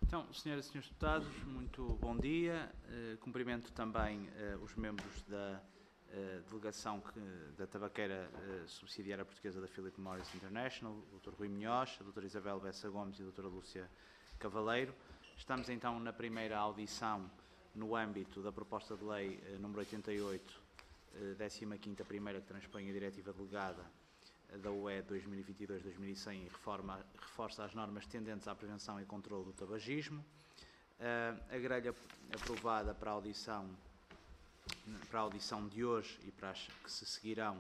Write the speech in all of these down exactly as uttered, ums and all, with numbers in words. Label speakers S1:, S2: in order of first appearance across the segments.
S1: Então, senhoras e senhores deputados, muito bom dia. Uh, cumprimento também uh, os membros da uh, delegação que, da tabaqueira uh, subsidiária portuguesa da Philip Morris International, o doutor Rui Munhoz, a doutora Isabel Bessa Gomes e a doutora Lúcia Cavaleiro. Estamos então na primeira audição no âmbito da proposta de lei uh, número oitenta e oito, uh, décima quinta primeira, que transpõe a diretiva delegada da U E dois mil e vinte e dois dois mil e cem e reforma, reforça as normas tendentes à prevenção e controle do tabagismo. Uh, a grelha aprovada para a audição, para a audição de hoje e para as que se seguirão uh,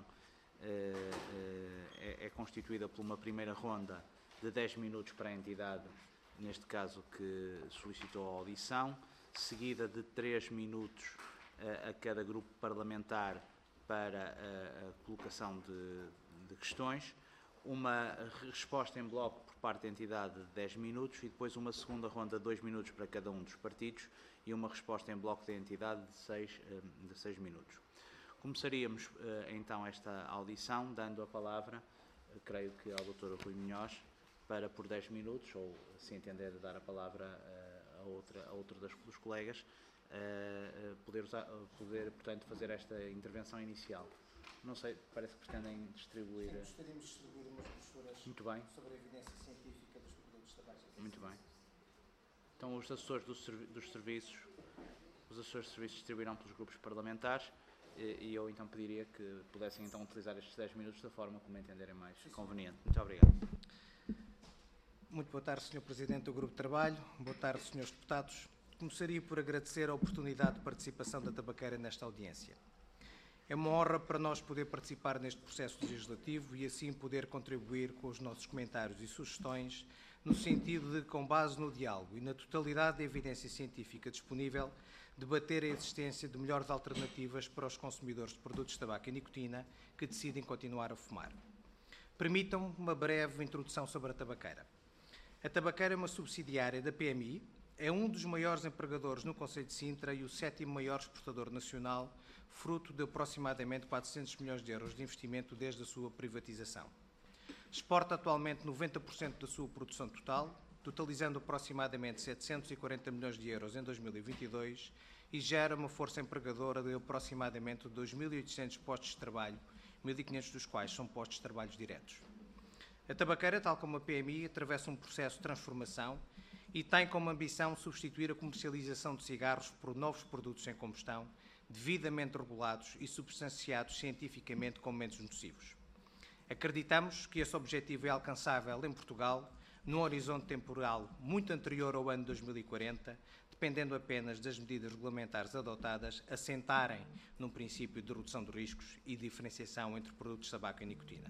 S1: uh, é, é constituída por uma primeira ronda de dez minutos para a entidade, neste caso que solicitou a audição, seguida de três minutos uh, a cada grupo parlamentar para a, a colocação de de questões, uma resposta em bloco por parte da entidade de dez minutos e depois uma segunda ronda de dois minutos para cada um dos partidos e uma resposta em bloco da entidade de seis, de seis minutos. Começaríamos então esta audição dando a palavra, creio que ao doutor Rui Munhoz, para por dez minutos, ou se entender dar a palavra a, outra, a outro das, dos colegas, a poder, usar, poder, portanto, fazer esta intervenção inicial. Não sei, parece que pretendem distribuir...
S2: Sim, gostaríamos de distribuir umas brochuras
S1: Muito bem.
S2: sobre a evidência científica dos produtos tabágicos.
S1: Muito bem. Então, os assessores dos, dos serviços, os assessores de serviços distribuirão pelos grupos parlamentares e, e eu então pediria que pudessem então utilizar estes dez minutos da forma como entenderem mais Sim, conveniente. Muito obrigado.
S2: Muito boa tarde, senhor Presidente do Grupo de Trabalho. Boa tarde, senhores deputados. Começaria por agradecer a oportunidade de participação da tabaqueira nesta audiência. É uma honra para nós poder participar neste processo legislativo e assim poder contribuir com os nossos comentários e sugestões no sentido de, com base no diálogo e na totalidade da evidência científica disponível, debater a existência de melhores alternativas para os consumidores de produtos de tabaco e nicotina que decidem continuar a fumar. Permitam-me uma breve introdução sobre a tabaqueira. A tabaqueira é uma subsidiária da P M I, é um dos maiores empregadores no concelho de Sintra e o sétimo maior exportador nacional, fruto de aproximadamente quatrocentos milhões de euros de investimento desde a sua privatização. Exporta atualmente noventa por cento da sua produção total, totalizando aproximadamente setecentos e quarenta milhões de euros em dois mil e vinte e dois e gera uma força empregadora de aproximadamente dois mil e oitocentos postos de trabalho, mil e quinhentos dos quais são postos de trabalho diretos. A tabaqueira, tal como a P M I, atravessa um processo de transformação e tem como ambição substituir a comercialização de cigarros por novos produtos sem combustão, devidamente regulados e substanciados cientificamente como menos nocivos. Acreditamos que esse objetivo é alcançável em Portugal, num horizonte temporal muito anterior ao ano dois mil e quarenta, dependendo apenas das medidas regulamentares adotadas, assentarem num princípio de redução de riscos e diferenciação entre produtos de tabaco e nicotina.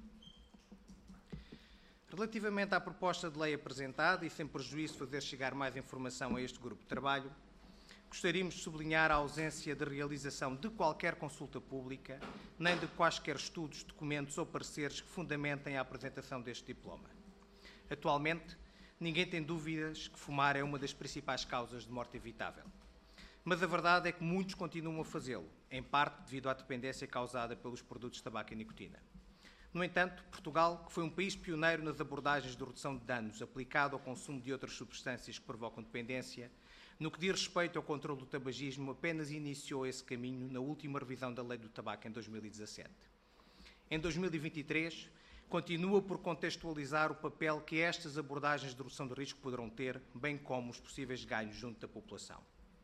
S2: Relativamente à proposta de lei apresentada, e sem prejuízo de fazer chegar mais informação a este grupo de trabalho, gostaríamos de sublinhar a ausência de realização de qualquer consulta pública, nem de quaisquer estudos, documentos ou pareceres que fundamentem a apresentação deste diploma. Atualmente, ninguém tem dúvidas que fumar é uma das principais causas de morte evitável. Mas a verdade é que muitos continuam a fazê-lo, em parte devido à dependência causada pelos produtos de tabaco e nicotina. No entanto, Portugal, que foi um país pioneiro nas abordagens de redução de danos aplicado ao consumo de outras substâncias que provocam dependência, no que diz respeito ao controle do tabagismo, apenas iniciou esse caminho na última revisão da Lei do Tabaco em dois mil e dezassete. Em dois mil e vinte e três, continua por contextualizar o papel que estas abordagens de redução de risco poderão ter, bem como os possíveis ganhos junto da população.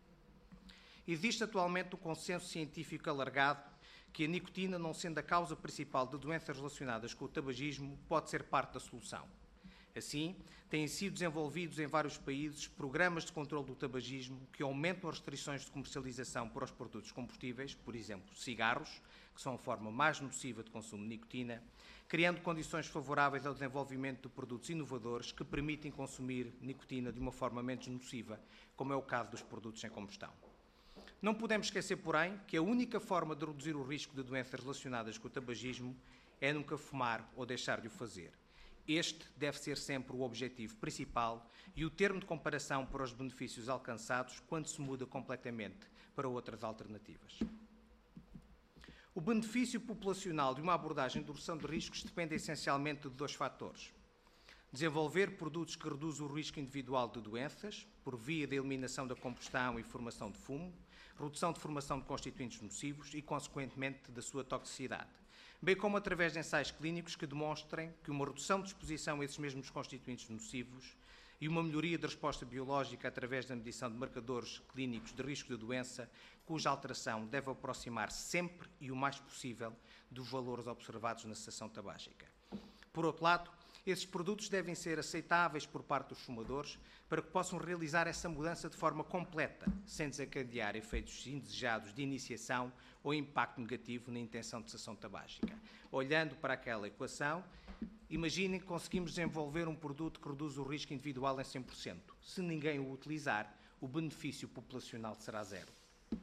S2: Existe atualmente um consenso científico alargado que a nicotina, não sendo a causa principal de doenças relacionadas com o tabagismo, pode ser parte da solução. Assim, têm sido desenvolvidos em vários países programas de controle do tabagismo que aumentam as restrições de comercialização para os produtos combustíveis, por exemplo, cigarros, que são a forma mais nociva de consumo de nicotina, criando condições favoráveis ao desenvolvimento de produtos inovadores que permitem consumir nicotina de uma forma menos nociva, como é o caso dos produtos sem combustão. Não podemos esquecer, porém, que a única forma de reduzir o risco de doenças relacionadas com o tabagismo é nunca fumar ou deixar de o fazer. Este deve ser sempre o objetivo principal e o termo de comparação para os benefícios alcançados quando se muda completamente para outras alternativas. O benefício populacional de uma abordagem de redução de riscos depende essencialmente de dois fatores. Desenvolver produtos que reduzam o risco individual de doenças, por via da eliminação da combustão e formação de fumo, redução de formação de constituintes nocivos e, consequentemente, da sua toxicidade, bem como através de ensaios clínicos que demonstrem que uma redução de exposição a esses mesmos constituintes nocivos e uma melhoria da resposta biológica através da medição de marcadores clínicos de risco de doença, cuja alteração deve aproximar sempre e o mais possível dos valores observados na cessação tabágica. Por outro lado, esses produtos devem ser aceitáveis por parte dos fumadores para que possam realizar essa mudança de forma completa, sem desencadear efeitos indesejados de iniciação ou impacto negativo na intenção de cessação tabágica. Olhando para aquela equação, imaginem que conseguimos desenvolver um produto que reduz o risco individual em cem por cento. Se ninguém o utilizar, o benefício populacional será zero.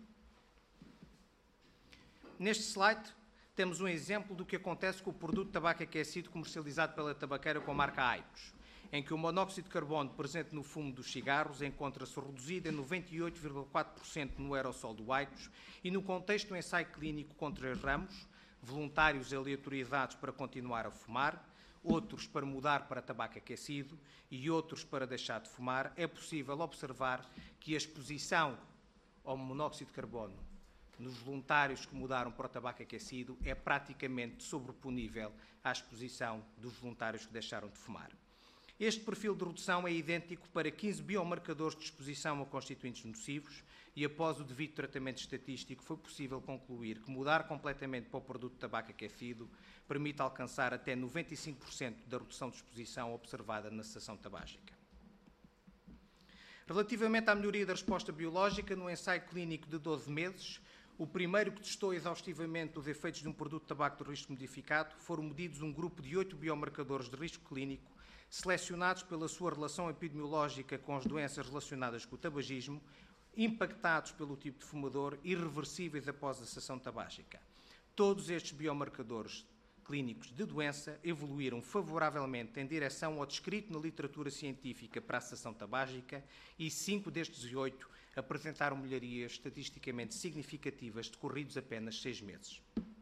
S2: Neste slide, temos um exemplo do que acontece com o produto de tabaco aquecido comercializado pela tabaqueira com a marca Aicos, em que o monóxido de carbono presente no fumo dos cigarros encontra-se reduzido em noventa e oito vírgula quatro por cento no aerossol do Aicos e no contexto do ensaio clínico com três ramos, voluntários aleatorizados para continuar a fumar, outros para mudar para tabaco aquecido e outros para deixar de fumar, é possível observar que a exposição ao monóxido de carbono nos voluntários que mudaram para o tabaco aquecido é praticamente sobreponível à exposição dos voluntários que deixaram de fumar. Este perfil de redução é idêntico para quinze biomarcadores de exposição a constituintes nocivos e, após o devido tratamento estatístico, foi possível concluir que mudar completamente para o produto de tabaco aquecido permite alcançar até noventa e cinco por cento da redução de exposição observada na cessação tabágica. Relativamente à melhoria da resposta biológica, no ensaio clínico de doze meses, o primeiro que testou exaustivamente os efeitos de um produto de tabaco de risco modificado, foram medidos um grupo de oito biomarcadores de risco clínico, selecionados pela sua relação epidemiológica com as doenças relacionadas com o tabagismo, impactados pelo tipo de fumador e reversíveis após a cessação tabágica. Todos estes biomarcadores clínicos de doença evoluíram favoravelmente em direção ao descrito na literatura científica para a cessação tabágica e cinco destes oito apresentaram melhorias estatisticamente significativas decorridos apenas seis meses.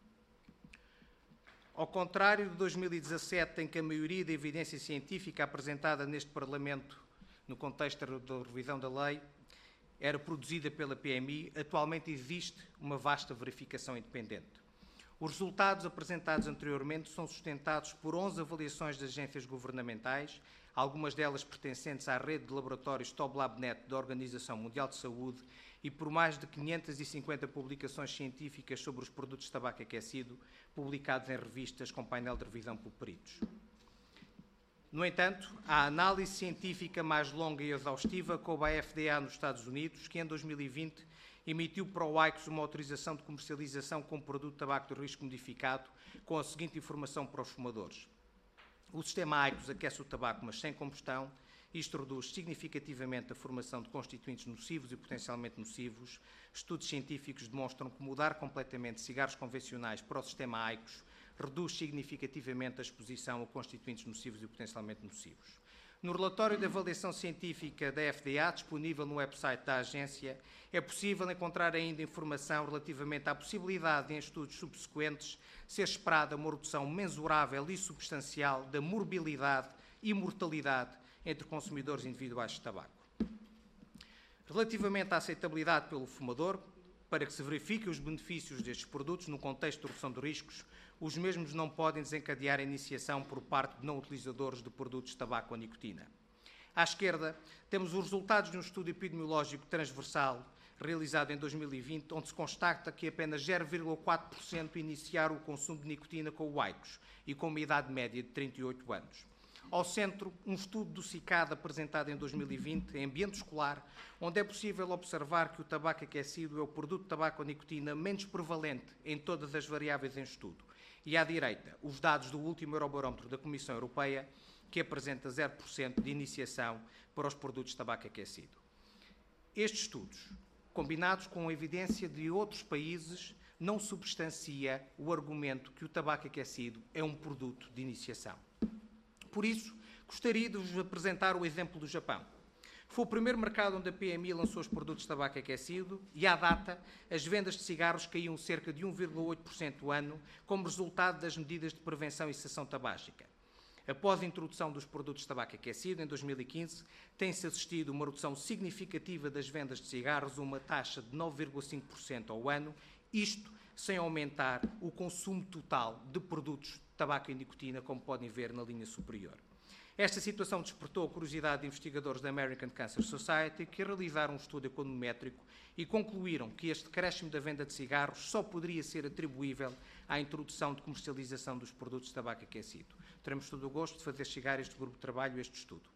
S2: Ao contrário de dois mil e dezassete, em que a maioria da evidência científica apresentada neste Parlamento no contexto da revisão da lei era produzida pela P M I, atualmente existe uma vasta verificação independente. Os resultados apresentados anteriormente são sustentados por onze avaliações de agências governamentais, algumas delas pertencentes à rede de laboratórios TOBLabNet da Organização Mundial de Saúde e por mais de quinhentas e cinquenta publicações científicas sobre os produtos de tabaco aquecido, publicados em revistas com painel de revisão por peritos. No entanto, a análise científica mais longa e exaustiva coube à F D A nos Estados Unidos, que em dois mil e vinte emitiu para o Aicos uma autorização de comercialização com produto de tabaco de risco modificado, com a seguinte informação para os fumadores. O sistema Aicos aquece o tabaco, mas sem combustão. Isto reduz significativamente a formação de constituintes nocivos e potencialmente nocivos. Estudos científicos demonstram que mudar completamente cigarros convencionais para o sistema Aicos reduz significativamente a exposição a constituintes nocivos e potencialmente nocivos. No relatório de avaliação científica da F D A, disponível no website da agência, é possível encontrar ainda informação relativamente à possibilidade de, em estudos subsequentes, ser esperada uma redução mensurável e substancial da morbilidade e mortalidade entre consumidores individuais de tabaco. Relativamente à aceitabilidade pelo fumador, para que se verifiquem os benefícios destes produtos no contexto de redução de riscos, os mesmos não podem desencadear a iniciação por parte de não utilizadores de produtos de tabaco ou nicotina. À esquerda, temos os resultados de um estudo epidemiológico transversal realizado em dois mil e vinte, onde se constata que apenas zero vírgula quatro por cento iniciaram o consumo de nicotina com o Aicos e com uma idade média de trinta e oito anos. Ao centro, um estudo do CICAD apresentado em dois mil e vinte, em ambiente escolar, onde é possível observar que o tabaco aquecido é o produto de tabaco ou nicotina menos prevalente em todas as variáveis em estudo. E à direita, os dados do último Eurobarómetro da Comissão Europeia, que apresenta zero por cento de iniciação para os produtos de tabaco aquecido. Estes estudos, combinados com a evidência de outros países, não substancia o argumento que o tabaco aquecido é um produto de iniciação. Por isso, gostaria de vos apresentar o exemplo do Japão. Foi o primeiro mercado onde a P M I lançou os produtos de tabaco aquecido e, à data, as vendas de cigarros caíam cerca de um vírgula oito por cento ao ano como resultado das medidas de prevenção e cessação tabágica. Após a introdução dos produtos de tabaco aquecido, em dois mil e quinze, tem-se assistido a uma redução significativa das vendas de cigarros, a uma taxa de nove vírgula cinco por cento ao ano, isto sem aumentar o consumo total de produtos de tabaco e nicotina, como podem ver na linha superior. Esta situação despertou a curiosidade de investigadores da American Cancer Society, que realizaram um estudo econométrico e concluíram que este decréscimo da venda de cigarros só poderia ser atribuível à introdução de comercialização dos produtos de tabaco aquecido. Teremos todo o gosto de fazer chegar a este grupo de trabalho este estudo.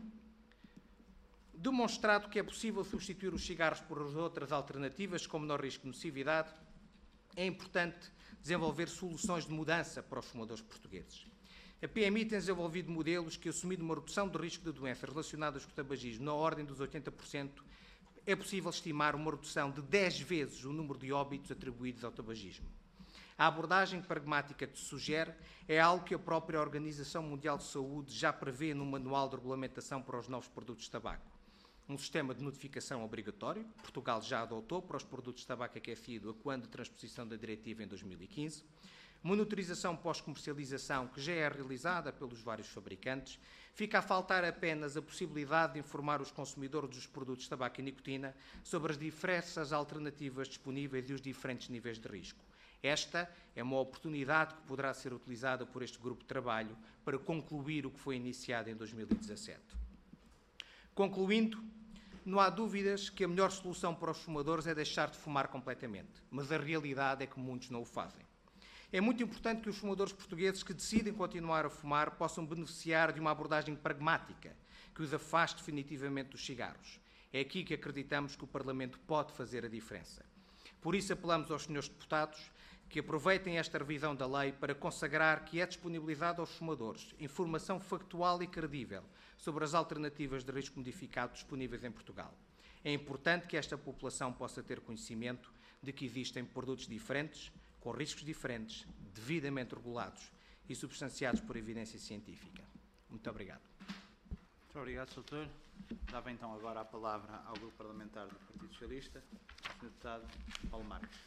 S2: Demonstrado que é possível substituir os cigarros por outras alternativas com menor risco de nocividade, é importante desenvolver soluções de mudança para os fumadores portugueses. A P M I tem desenvolvido modelos que, assumindo uma redução do risco de doenças relacionadas com o tabagismo na ordem dos oitenta por cento, é possível estimar uma redução de dez vezes o número de óbitos atribuídos ao tabagismo. A abordagem pragmática que se sugere é algo que a própria Organização Mundial de Saúde já prevê no Manual de Regulamentação para os Novos Produtos de Tabaco. Um sistema de notificação obrigatório, Portugal já adotou para os produtos de tabaco aquecido a quando de transposição da diretiva em dois mil e quinze, monitorização pós-comercialização que já é realizada pelos vários fabricantes, fica a faltar apenas a possibilidade de informar os consumidores dos produtos de tabaco e nicotina sobre as diversas alternativas disponíveis e os diferentes níveis de risco. Esta é uma oportunidade que poderá ser utilizada por este grupo de trabalho para concluir o que foi iniciado em dois mil e dezassete. Concluindo, não há dúvidas que a melhor solução para os fumadores é deixar de fumar completamente, mas a realidade é que muitos não o fazem. É muito importante que os fumadores portugueses que decidem continuar a fumar possam beneficiar de uma abordagem pragmática que os afaste definitivamente dos cigarros. É aqui que acreditamos que o Parlamento pode fazer a diferença. Por isso apelamos aos senhores deputados que aproveitem esta revisão da lei para consagrar que é disponibilizada aos fumadores informação factual e credível sobre as alternativas de risco modificado disponíveis em Portugal. É importante que esta população possa ter conhecimento de que existem produtos diferentes, com riscos diferentes, devidamente regulados e substanciados por evidência científica. Muito obrigado.
S1: Muito obrigado, doutor. Dava então agora a palavra ao Grupo Parlamentar do Partido Socialista, o senhor Deputado Paulo Marques.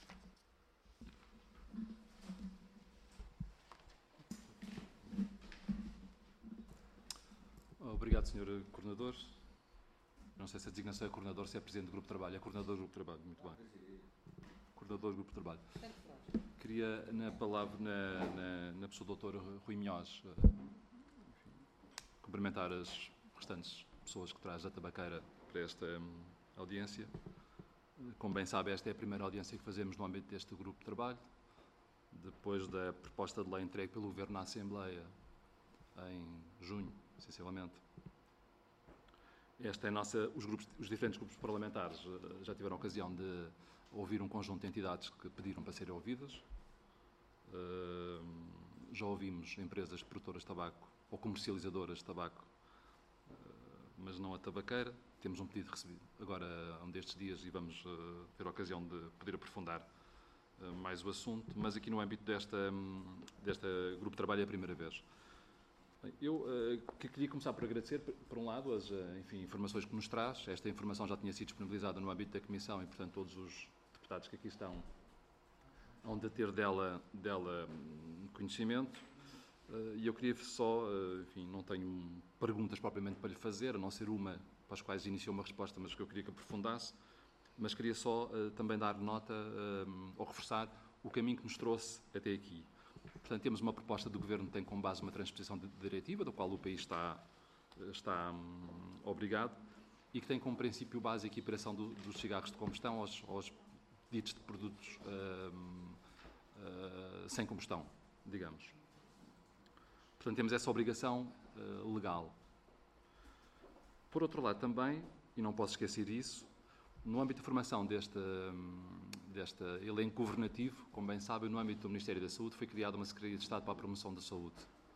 S3: Obrigado, senhor Coordenador. Não sei se a designação é Coordenador, se é Presidente do Grupo de Trabalho. É Coordenador do Grupo de Trabalho, muito bem. Coordenador do Grupo de Trabalho. Queria, na palavra, na, na, na pessoa do doutor Rui Minhoz, enfim, cumprimentar as restantes pessoas que traz a tabaqueira para esta um, audiência. Como bem sabe, esta é a primeira audiência que fazemos no âmbito deste grupo de trabalho, depois da proposta de lei entregue pelo Governo na Assembleia em junho, sensivelmente. Esta é a nossa, os, grupos, os diferentes grupos parlamentares já tiveram a ocasião de ouvir um conjunto de entidades que pediram para serem ouvidas. Uh, já ouvimos empresas produtoras de tabaco ou comercializadoras de tabaco, uh, mas não a tabaqueira. Temos um pedido recebido agora um destes dias e vamos uh, ter a ocasião de poder aprofundar uh, mais o assunto, mas aqui no âmbito desta, um, desta grupo de trabalho é a primeira vez. Bem, eu uh, que queria começar por agradecer, por um lado, as uh, enfim, informações que nos traz. Esta informação já tinha sido disponibilizada no âmbito da Comissão e, portanto, todos os deputados que aqui estão hão de ter dela, dela conhecimento. Uh, e eu queria só, uh, enfim, não tenho perguntas propriamente para lhe fazer, a não ser uma para as quais iniciou uma resposta, mas que eu queria que aprofundasse, mas queria só uh, também dar nota uh, ou reforçar o caminho que nos trouxe até aqui. Portanto, temos uma proposta do Governo que tem como base uma transposição de diretiva, da qual o país está, está um, obrigado, e que tem como princípio base a equiparação do, dos cigarros de combustão aos, aos ditos de produtos uh, uh, sem combustão, digamos. Portanto, temos essa obrigação uh, legal. Por outro lado, também, e não posso esquecer disso, no âmbito da formação deste, deste elenco governativo, como bem sabem, no âmbito do Ministério da Saúde, foi criada uma Secretaria de Estado para a Promoção da Saúde.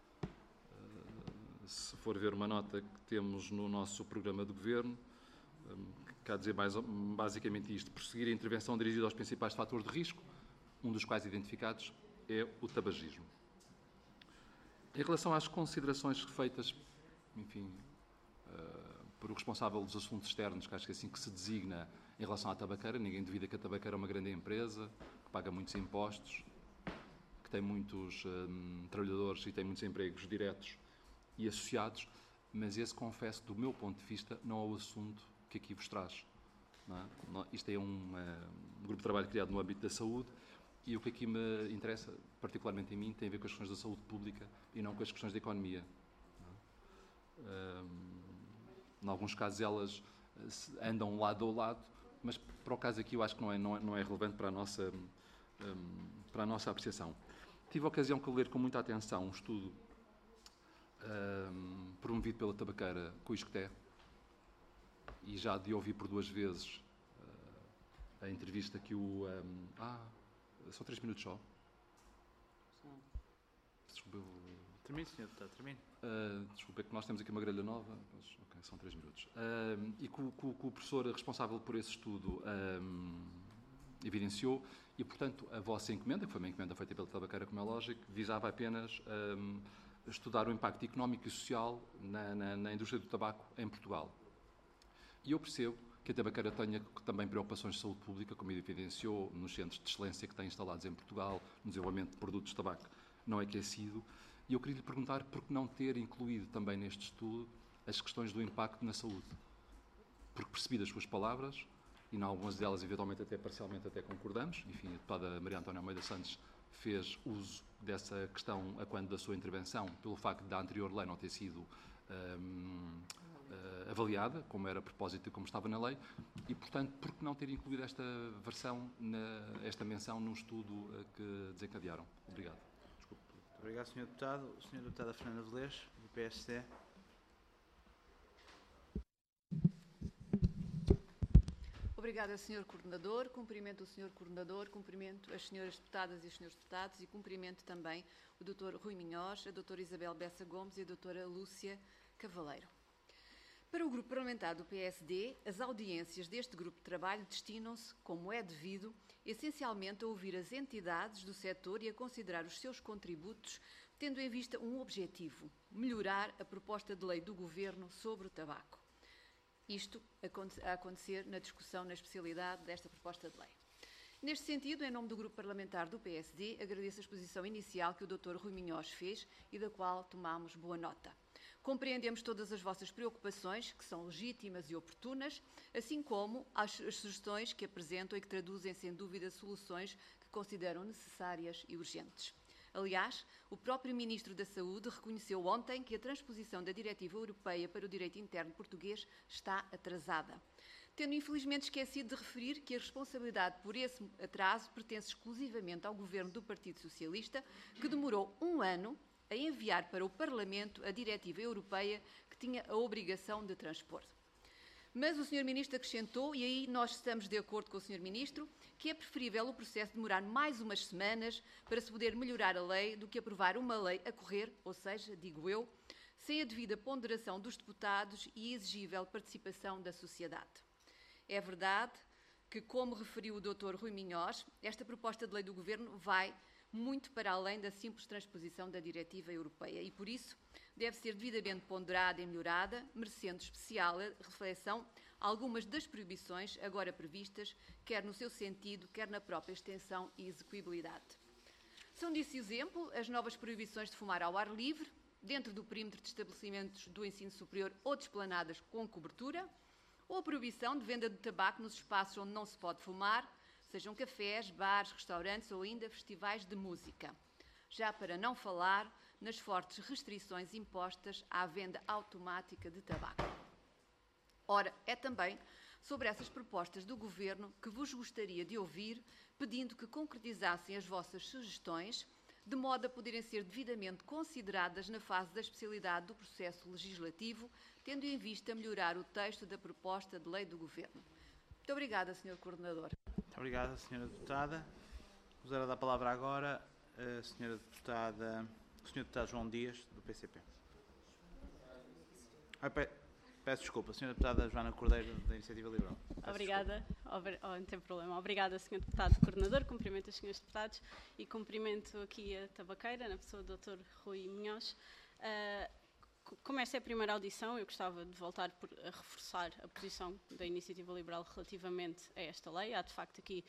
S3: Uh, se for ver uma nota que temos no nosso programa de governo, um, quer dizer mais, basicamente isto: prosseguir a intervenção dirigida aos principais fatores de risco, um dos quais identificados é o tabagismo. Em relação às considerações feitas, enfim, uh, por o responsável dos assuntos externos, que acho que é assim que se designa em relação à tabaqueira, ninguém duvida que a tabaqueira é uma grande empresa, que paga muitos impostos, que tem muitos um, trabalhadores e tem muitos empregos diretos e associados, mas esse, confesso, do meu ponto de vista, não é o assunto que aqui vos traz. Não é? Não, isto é um, um grupo de trabalho criado no âmbito da saúde e o que aqui me interessa, particularmente em mim, tem a ver com as questões da saúde pública e não com as questões da economia. Não é? Um, em alguns casos elas andam lado a lado, mas para o caso aqui eu acho que não é, não é, não é relevante para a nossa, um, para a nossa apreciação. Tive a ocasião de ler com muita atenção um estudo um, promovido pela tabaqueira Coisqueté e já de ouvir por duas vezes uh, a entrevista que o... Um, ah, são três minutos só? Desculpa, eu...
S1: Termine, senhor Deputado, termine.
S3: Uh, desculpa, é que nós temos aqui uma grelha nova, mas ok, são três minutos. Uh, e que o, que o professor responsável por esse estudo um, evidenciou, e portanto a vossa encomenda, que foi uma encomenda feita pela tabaqueira, como é lógico, visava apenas um, estudar o impacto económico e social na, na, na indústria do tabaco em Portugal. E eu percebo que a tabaqueira tenha também preocupações de saúde pública, como evidenciou nos centros de excelência que tem instalados em Portugal, no desenvolvimento de produtos de tabaco não aquecido. E eu queria lhe perguntar por que não ter incluído também neste estudo as questões do impacto na saúde. Porque percebi das suas palavras, e em algumas delas, eventualmente, até parcialmente até concordamos. Enfim, a deputada Maria Antónia Almeida Santos fez uso dessa questão a quando da sua intervenção, pelo facto da anterior lei não ter sido hum, uh, avaliada, como era a propósito e como estava na lei, e, portanto, por que não ter incluído esta versão, na, esta menção no estudo uh, que desencadearam? Obrigado.
S1: Obrigado, senhor Deputado. senhora Deputada Fernanda Velez, do P S D.
S4: Obrigada, senhor Coordenador. Cumprimento o senhor Coordenador, cumprimento as senhoras Deputadas e os senhores Deputados e cumprimento também o doutor Rui Minhós, a doutora Isabel Bessa Gomes e a doutora Lúcia Cavaleiro. Para o Grupo Parlamentar do P S D, as audiências deste grupo de trabalho destinam-se, como é devido, essencialmente a ouvir as entidades do setor e a considerar os seus contributos, tendo em vista um objetivo: melhorar a proposta de lei do Governo sobre o tabaco. Isto a acontecer na discussão na especialidade desta proposta de lei. Neste sentido, em nome do Grupo Parlamentar do P S D, agradeço a exposição inicial que o doutor Rui Minhós fez e da qual tomamos boa nota. Compreendemos todas as vossas preocupações, que são legítimas e oportunas, assim como as, as sugestões que apresentam e que traduzem, sem dúvida, soluções que consideram necessárias e urgentes. Aliás, o próprio Ministro da Saúde reconheceu ontem que a transposição da Diretiva Europeia para o direito interno português está atrasada, tendo infelizmente esquecido de referir que a responsabilidade por esse atraso pertence exclusivamente ao Governo do Partido Socialista, que demorou um ano a enviar para o Parlamento a Diretiva Europeia que tinha a obrigação de transpor. Mas o senhor Ministro acrescentou, e aí nós estamos de acordo com o senhor Ministro, que é preferível o processo demorar mais umas semanas para se poder melhorar a lei do que aprovar uma lei a correr, ou seja, digo eu, sem a devida ponderação dos deputados e exigível participação da sociedade. É verdade que, como referiu o doutor Rui Minhós, esta proposta de lei do Governo vai muito para além da simples transposição da Diretiva Europeia e, por isso, deve ser devidamente ponderada e melhorada, merecendo especial reflexão algumas das proibições agora previstas, quer no seu sentido, quer na própria extensão e execuibilidade. São disso exemplo as novas proibições de fumar ao ar livre, dentro do perímetro de estabelecimentos do ensino superior ou de esplanadas com cobertura, ou a proibição de venda de tabaco nos espaços onde não se pode fumar, sejam cafés, bares, restaurantes ou ainda festivais de música. Já para não falar nas fortes restrições impostas à venda automática de tabaco. Ora, é também sobre essas propostas do Governo que vos gostaria de ouvir, pedindo que concretizassem as vossas sugestões, de modo a poderem ser devidamente consideradas na fase da especialidade do processo legislativo, tendo em vista melhorar o texto da proposta de lei do Governo. Muito obrigada, senhor Coordenador.
S1: Muito obrigada, senhora Deputada. Vou dar a palavra agora a senhora Deputada, o senhor Deputado João Dias, do P C P. Ah, pe peço desculpa, senhora Deputada Joana Cordeiro, da Iniciativa Liberal. Peço
S5: Obrigada, oh, não tem problema. Obrigada, senhor Deputado Coordenador, cumprimento os senhores Deputados e cumprimento aqui a tabaqueira, na pessoa do doutor Rui Minhós. Uh, Como esta é a primeira audição, eu gostava de voltar por, a reforçar a posição da Iniciativa Liberal relativamente a esta lei. Há, de facto, aqui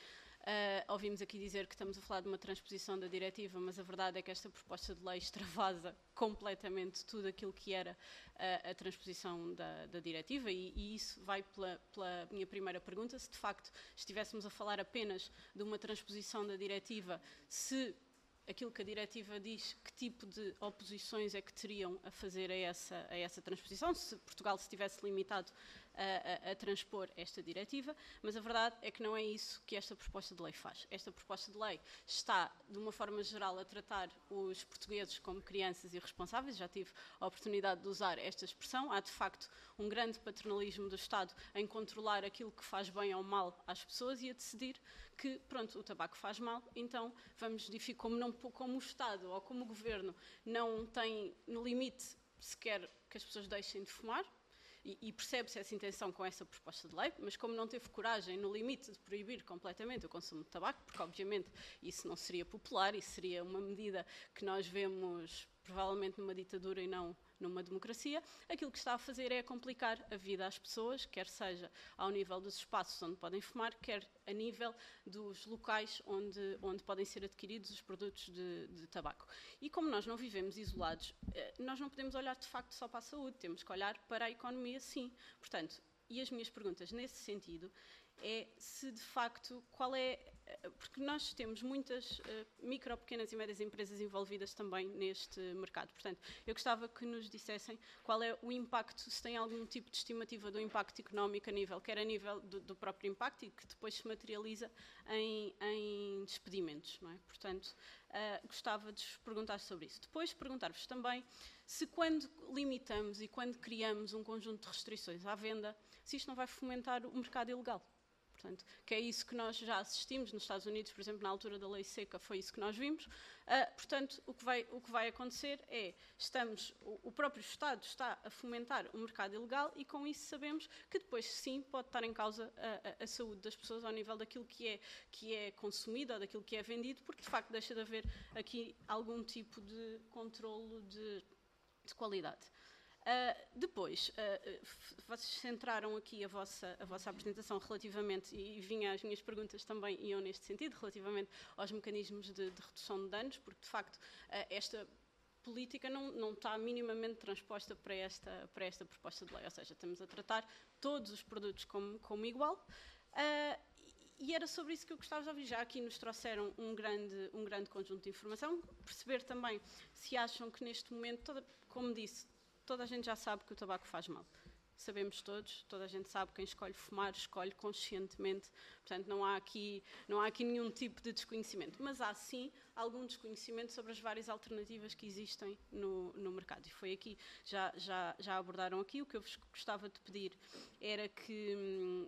S5: Uh, ouvimos aqui dizer que estamos a falar de uma transposição da diretiva, mas a verdade é que esta proposta de lei extravasa completamente tudo aquilo que era uh, a transposição da, da diretiva e, e isso vai pela, pela minha primeira pergunta, se de facto estivéssemos a falar apenas de uma transposição da diretiva, se aquilo que a diretiva diz, que tipo de oposições é que teriam a fazer a essa, a essa transposição, se Portugal se tivesse limitado a, a, a transpor esta diretiva, mas a verdade é que não é isso que esta proposta de lei faz. Esta proposta de lei está, de uma forma geral, a tratar os portugueses como crianças irresponsáveis, já tive a oportunidade de usar esta expressão, há de facto um grande paternalismo do Estado em controlar aquilo que faz bem ou mal às pessoas e a decidir que, pronto, o tabaco faz mal, então vamos dificultar, como, não, como o Estado ou como o Governo não tem no limite sequer que as pessoas deixem de fumar, e, e percebe-se essa intenção com essa proposta de lei, mas como não teve coragem no limite de proibir completamente o consumo de tabaco, porque obviamente isso não seria popular, isso seria uma medida que nós vemos provavelmente numa ditadura e não numa democracia, aquilo que está a fazer é complicar a vida às pessoas, quer seja ao nível dos espaços onde podem fumar, quer a nível dos locais onde, onde podem ser adquiridos os produtos de, de tabaco. E como nós não vivemos isolados, nós não podemos olhar de facto só para a saúde, temos que olhar para a economia sim. Portanto, e as minhas perguntas nesse sentido é se de facto, qual é, porque nós temos muitas uh, micro, pequenas e médias empresas envolvidas também neste mercado. Portanto, eu gostava que nos dissessem qual é o impacto, se tem algum tipo de estimativa do impacto económico a nível, quer a nível do, do próprio impacto e que depois se materializa em, em despedimentos, não é? Portanto, uh, gostava de vos perguntar sobre isso. Depois, perguntar-vos também se quando limitamos e quando criamos um conjunto de restrições à venda, se isto não vai fomentar o mercado ilegal. Portanto, que é isso que nós já assistimos nos Estados Unidos, por exemplo, na altura da lei seca, foi isso que nós vimos. Uh, portanto, o que, vai, o que vai acontecer é, estamos, o, o próprio Estado está a fomentar o mercado ilegal e com isso sabemos que depois sim pode estar em causa a, a, a saúde das pessoas ao nível daquilo que é, que é consumido ou daquilo que é vendido, porque de facto deixa de haver aqui algum tipo de controlo de, de qualidade. Uh, depois, uh, vocês centraram aqui a vossa, a vossa apresentação relativamente, e, e vinha as minhas perguntas também iam neste sentido, relativamente aos mecanismos de, de redução de danos, porque de facto uh, esta política não, não está minimamente transposta para esta, para esta proposta de lei, ou seja, estamos a tratar todos os produtos como, como igual. Uh, E era sobre isso que eu gostava de ouvir. Já aqui nos trouxeram um grande, um grande conjunto de informação, perceber também se acham que neste momento, toda, como disse, toda a gente já sabe que o tabaco faz mal. Sabemos todos, toda a gente sabe que quem escolhe fumar, escolhe conscientemente, portanto não há aqui, não há aqui nenhum tipo de desconhecimento, mas há sim algum desconhecimento sobre as várias alternativas que existem no, no mercado. E foi aqui, já, já, já abordaram aqui, o que eu vos gostava de pedir era que... Hum,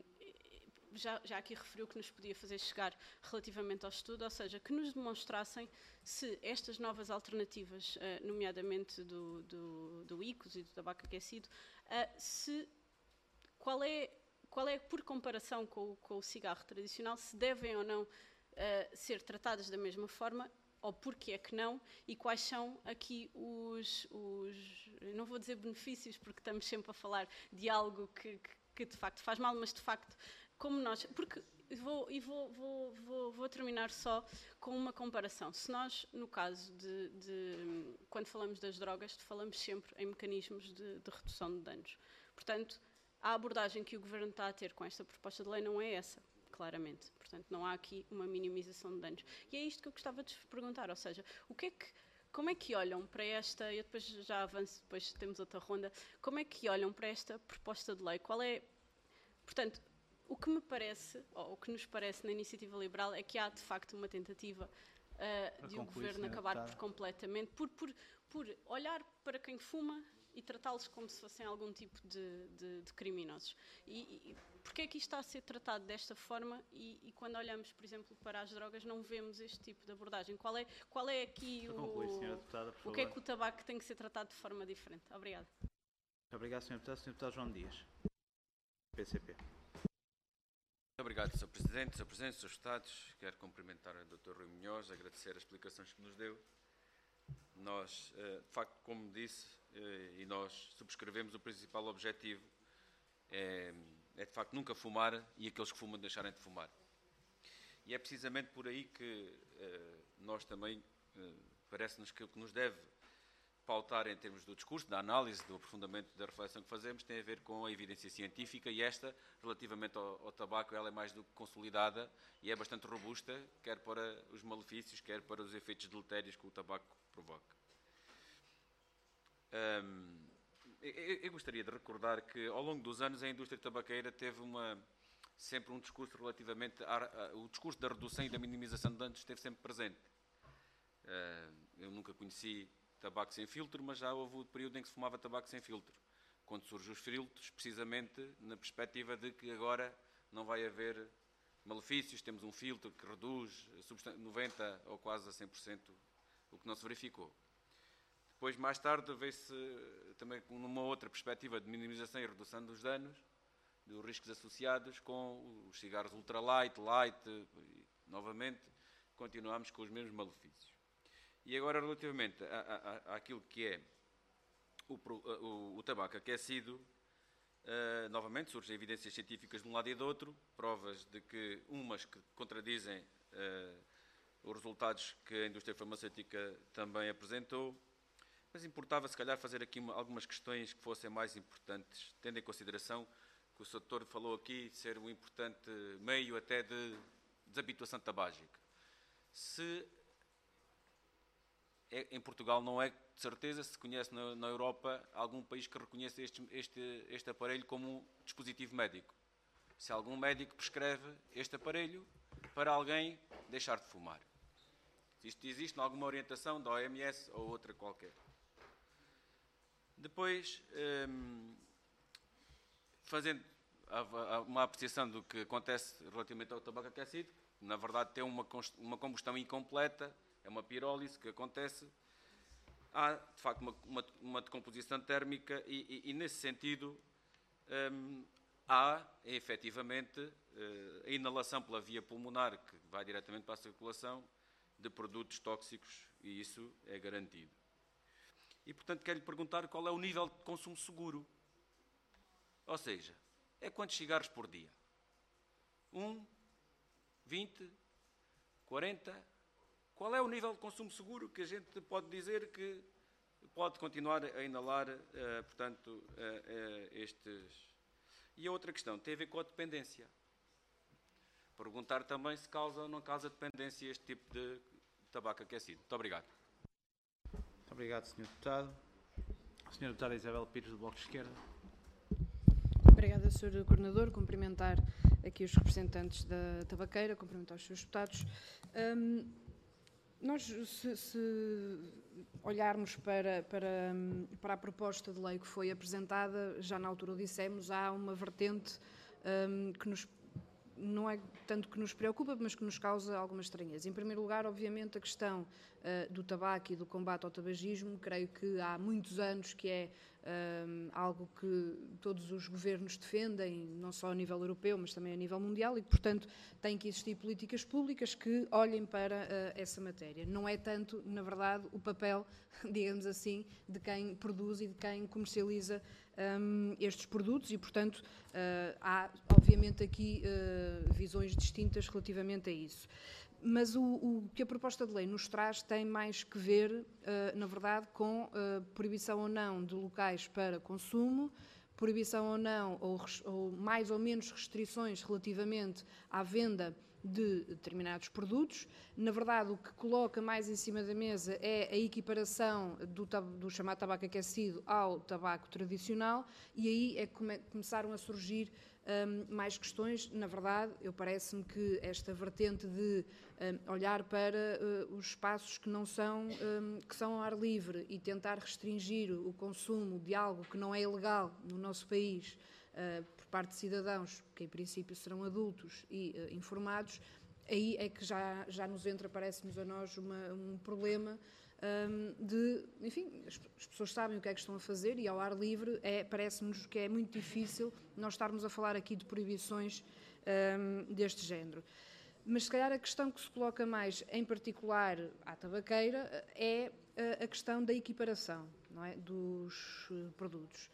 S5: Já, já aqui referiu que nos podia fazer chegar relativamente ao estudo, ou seja, que nos demonstrassem se estas novas alternativas, uh, nomeadamente do, do, do I C O S e do tabaco aquecido, uh, se, qual, é, qual é, por comparação com o, com o cigarro tradicional, se devem ou não uh, ser tratadas da mesma forma, ou porque é que não, e quais são aqui os, os não vou dizer benefícios, porque estamos sempre a falar de algo que, que, que de facto faz mal, mas de facto como nós, porque vou, e vou, vou, vou, vou terminar só com uma comparação. Se nós, no caso de, de quando falamos das drogas, falamos sempre em mecanismos de, de redução de danos. Portanto, a abordagem que o Governo está a ter com esta proposta de lei não é essa, claramente. Portanto, não há aqui uma minimização de danos. E é isto que eu gostava de vos perguntar, ou seja, o que é que, como é que olham para esta, e depois já avanço, depois temos outra ronda, como é que olham para esta proposta de lei? Qual é, portanto, o que me parece, ou o que nos parece na Iniciativa Liberal é que há de facto uma tentativa uh, de o Governo acabar por completamente, por, por, por olhar para quem fuma e tratá-los como se fossem algum tipo de, de, de criminosos. E, e porquê é que isto está a ser tratado desta forma e, e quando olhamos, por exemplo, para as drogas não vemos este tipo de abordagem? Qual é, qual é aqui o,
S1: concluir, Deputada, por
S5: o que é que o tabaco tem que ser tratado de forma diferente? Obrigada.
S1: Muito obrigado, senhor Deputado. senhor Deputado João Dias, P C P.
S6: Muito obrigado, senhor Presidente, senhor Presidente, senhores Deputados. Quero cumprimentar o doutor Rui Munhoz, agradecer as explicações que nos deu. Nós, de facto, como disse, e nós subscrevemos, o principal objetivo é, é, de facto, nunca fumar e aqueles que fumam deixarem de fumar. E é precisamente por aí que uh, nós também, uh, parece-nos que o que nos deve pautar em termos do discurso, da análise, do aprofundamento da reflexão que fazemos, tem a ver com a evidência científica, e esta, relativamente ao, ao tabaco, ela é mais do que consolidada e é bastante robusta, quer para os malefícios, quer para os efeitos deletérios que o tabaco provoca. Um, eu, eu gostaria de recordar que, ao longo dos anos, a indústria tabaqueira teve uma, sempre um discurso relativamente... A, a, o discurso da redução e da minimização de danos esteve sempre presente. Uh, eu nunca conheci tabaco sem filtro, mas já houve o período em que se fumava tabaco sem filtro, quando surgem os filtros, precisamente na perspectiva de que agora não vai haver malefícios, temos um filtro que reduz noventa por cento ou quase a cem por cento, o que não se verificou. Depois, mais tarde, veio-se também numa outra perspectiva de minimização e redução dos danos, dos riscos associados com os cigarros ultralight, light, e, novamente, continuamos com os mesmos malefícios. E agora, relativamente à, à, àquilo que é o, o, o tabaco aquecido, uh, novamente surgem evidências científicas de um lado e do outro, provas de que umas que contradizem uh, os resultados que a indústria farmacêutica também apresentou, mas importava, se calhar, fazer aqui uma, algumas questões que fossem mais importantes, tendo em consideração que o senhor doutor falou aqui de ser um importante meio até de desabituação tabágica. Se É, em Portugal não é de certeza, se conhece na, na Europa algum país que reconheça este, este, este aparelho como um dispositivo médico. Se algum médico prescreve este aparelho para alguém deixar de fumar. Se isto existe em alguma orientação da O M S ou outra qualquer. Depois, hum, fazendo uma apreciação do que acontece relativamente ao tabaco aquecido, na verdade tem uma, uma combustão incompleta, é uma pirólise que acontece, há de facto uma, uma, uma decomposição térmica e, e, e nesse sentido hum, há efetivamente a inalação pela via pulmonar, que vai diretamente para a circulação, de produtos tóxicos, e isso é garantido. E portanto quero-lhe perguntar qual é o nível de consumo seguro. Ou seja, é quantos cigarros por dia? Um, vinte, quarenta... Qual é o nível de consumo seguro que a gente pode dizer que pode continuar a inalar, uh, portanto, uh, uh, estes... E a outra questão tem a ver com a dependência. Perguntar também se causa ou não causa dependência este tipo de tabaco aquecido. Muito obrigado.
S1: Muito obrigado, senhor Deputado. senhora Deputada Isabel Pires, do Bloco de Esquerda.
S7: Obrigada, senhor Coordenador. Cumprimentar aqui os representantes da tabaqueira, cumprimentar os senhores deputados. Um, Nós, se, se olharmos para, para, para a proposta de lei que foi apresentada, já na altura o dissemos, há uma vertente um, que nos, não é tanto que nos preocupa, mas que nos causa alguma estranheza. Em primeiro lugar, obviamente, a questão uh, do tabaco e do combate ao tabagismo, creio que há muitos anos que é um, algo que todos os governos defendem, não só a nível europeu, mas também a nível mundial, e que, portanto, tem que existir políticas públicas que olhem para uh, essa matéria. Não é tanto, na verdade, o papel, digamos assim, de quem produz e de quem comercializa um, estes produtos e, portanto, uh, há, obviamente, aqui uh, visões distintas relativamente a isso. Mas o, o que a proposta de lei nos traz tem mais que ver, uh, na verdade, com uh, proibição ou não de locais para consumo, proibição ou não, ou, ou mais ou menos restrições relativamente à venda de determinados produtos. Na verdade, o que coloca mais em cima da mesa é a equiparação do, do chamado tabaco aquecido ao tabaco tradicional, e aí é que come, começaram a surgir um, mais questões. Na verdade, eu parece-me que esta vertente de um, olhar para uh, os espaços que não são, um, que são ao ar livre e tentar restringir o consumo de algo que não é ilegal no nosso país, Uh, por parte de cidadãos, que em princípio serão adultos e uh, informados, aí é que já, já nos entra, parece-nos a nós, uma, um problema um, de, enfim, as, as pessoas sabem o que é que estão a fazer e ao ar livre é, parece-nos que é muito difícil nós estarmos a falar aqui de proibições um, deste género. Mas se calhar a questão que se coloca mais, em particular à tabaqueira, é uh, a questão da equiparação, não é, dos uh, produtos.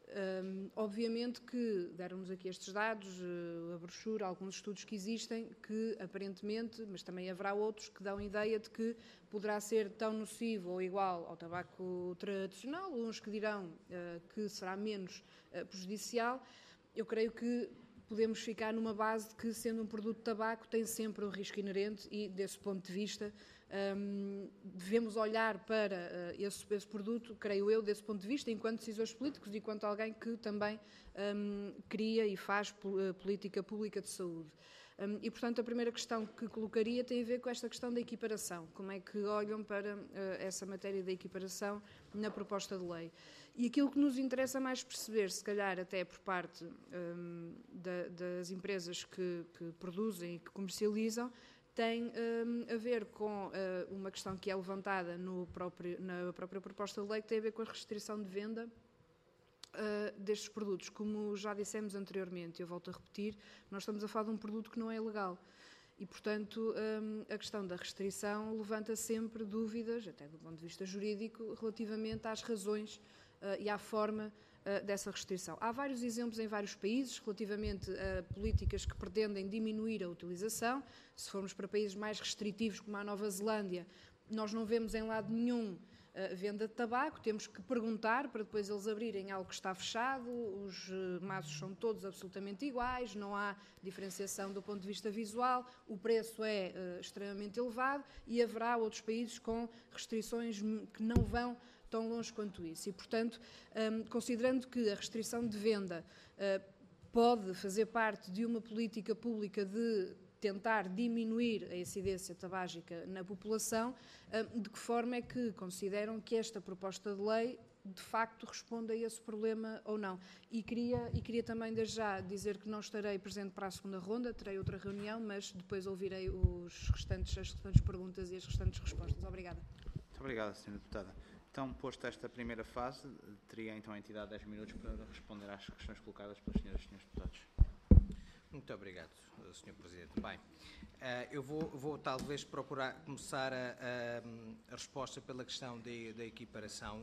S7: Um, obviamente que deram-nos aqui estes dados, uh, a brochura, alguns estudos que existem, que aparentemente, mas também haverá outros que dão ideia de que poderá ser tão nocivo ou igual ao tabaco tradicional, uns que dirão uh, que será menos uh, prejudicial. Eu creio que podemos ficar numa base de que, sendo um produto de tabaco, tem sempre um risco inerente e, desse ponto de vista, um, devemos olhar para uh, esse, esse produto, creio eu, desse ponto de vista, enquanto decisores políticos e enquanto alguém que também um, cria e faz uh, política pública de saúde. Um, e, portanto, a primeira questão que colocaria tem a ver com esta questão da equiparação. Como é que olham para uh, essa matéria da equiparação na proposta de lei? E aquilo que nos interessa mais perceber, se calhar até por parte um, da, das empresas que, que produzem e que comercializam, tem um, a ver com uh, uma questão que é levantada no próprio, na própria proposta de lei, que tem a ver com a restrição de venda uh, destes produtos. Como já dissemos anteriormente, eu volto a repetir, nós estamos a falar de um produto que não é legal. E, portanto, um, a questão da restrição levanta sempre dúvidas, até do ponto de vista jurídico, relativamente às razões Uh, e à forma uh, dessa restrição. Há vários exemplos em vários países relativamente a políticas que pretendem diminuir a utilização. Se formos para países mais restritivos, como a Nova Zelândia, nós não vemos em lado nenhum uh, venda de tabaco, temos que perguntar para depois eles abrirem algo que está fechado, os uh, maços são todos absolutamente iguais, não há diferenciação do ponto de vista visual, o preço é uh, extremamente elevado e haverá outros países com restrições que não vão tão longe quanto isso. E, portanto, um, considerando que a restrição de venda uh, pode fazer parte de uma política pública de tentar diminuir a incidência tabágica na população, uh, de que forma é que consideram que esta proposta de lei de facto responde a esse problema ou não? E queria, e queria também, desde já, dizer que não estarei presente para a segunda ronda, terei outra reunião, mas depois ouvirei os restantes, as restantes perguntas e as restantes respostas. Obrigada.
S1: Muito obrigada, senhora Deputada. Então, posto esta primeira fase, teria então a entidade dez minutos para responder às questões colocadas pelas senhoras e senhores deputados.
S2: Muito obrigado, senhor Presidente. Bem, eu vou, vou talvez procurar começar a, a, a resposta pela questão de, da equiparação.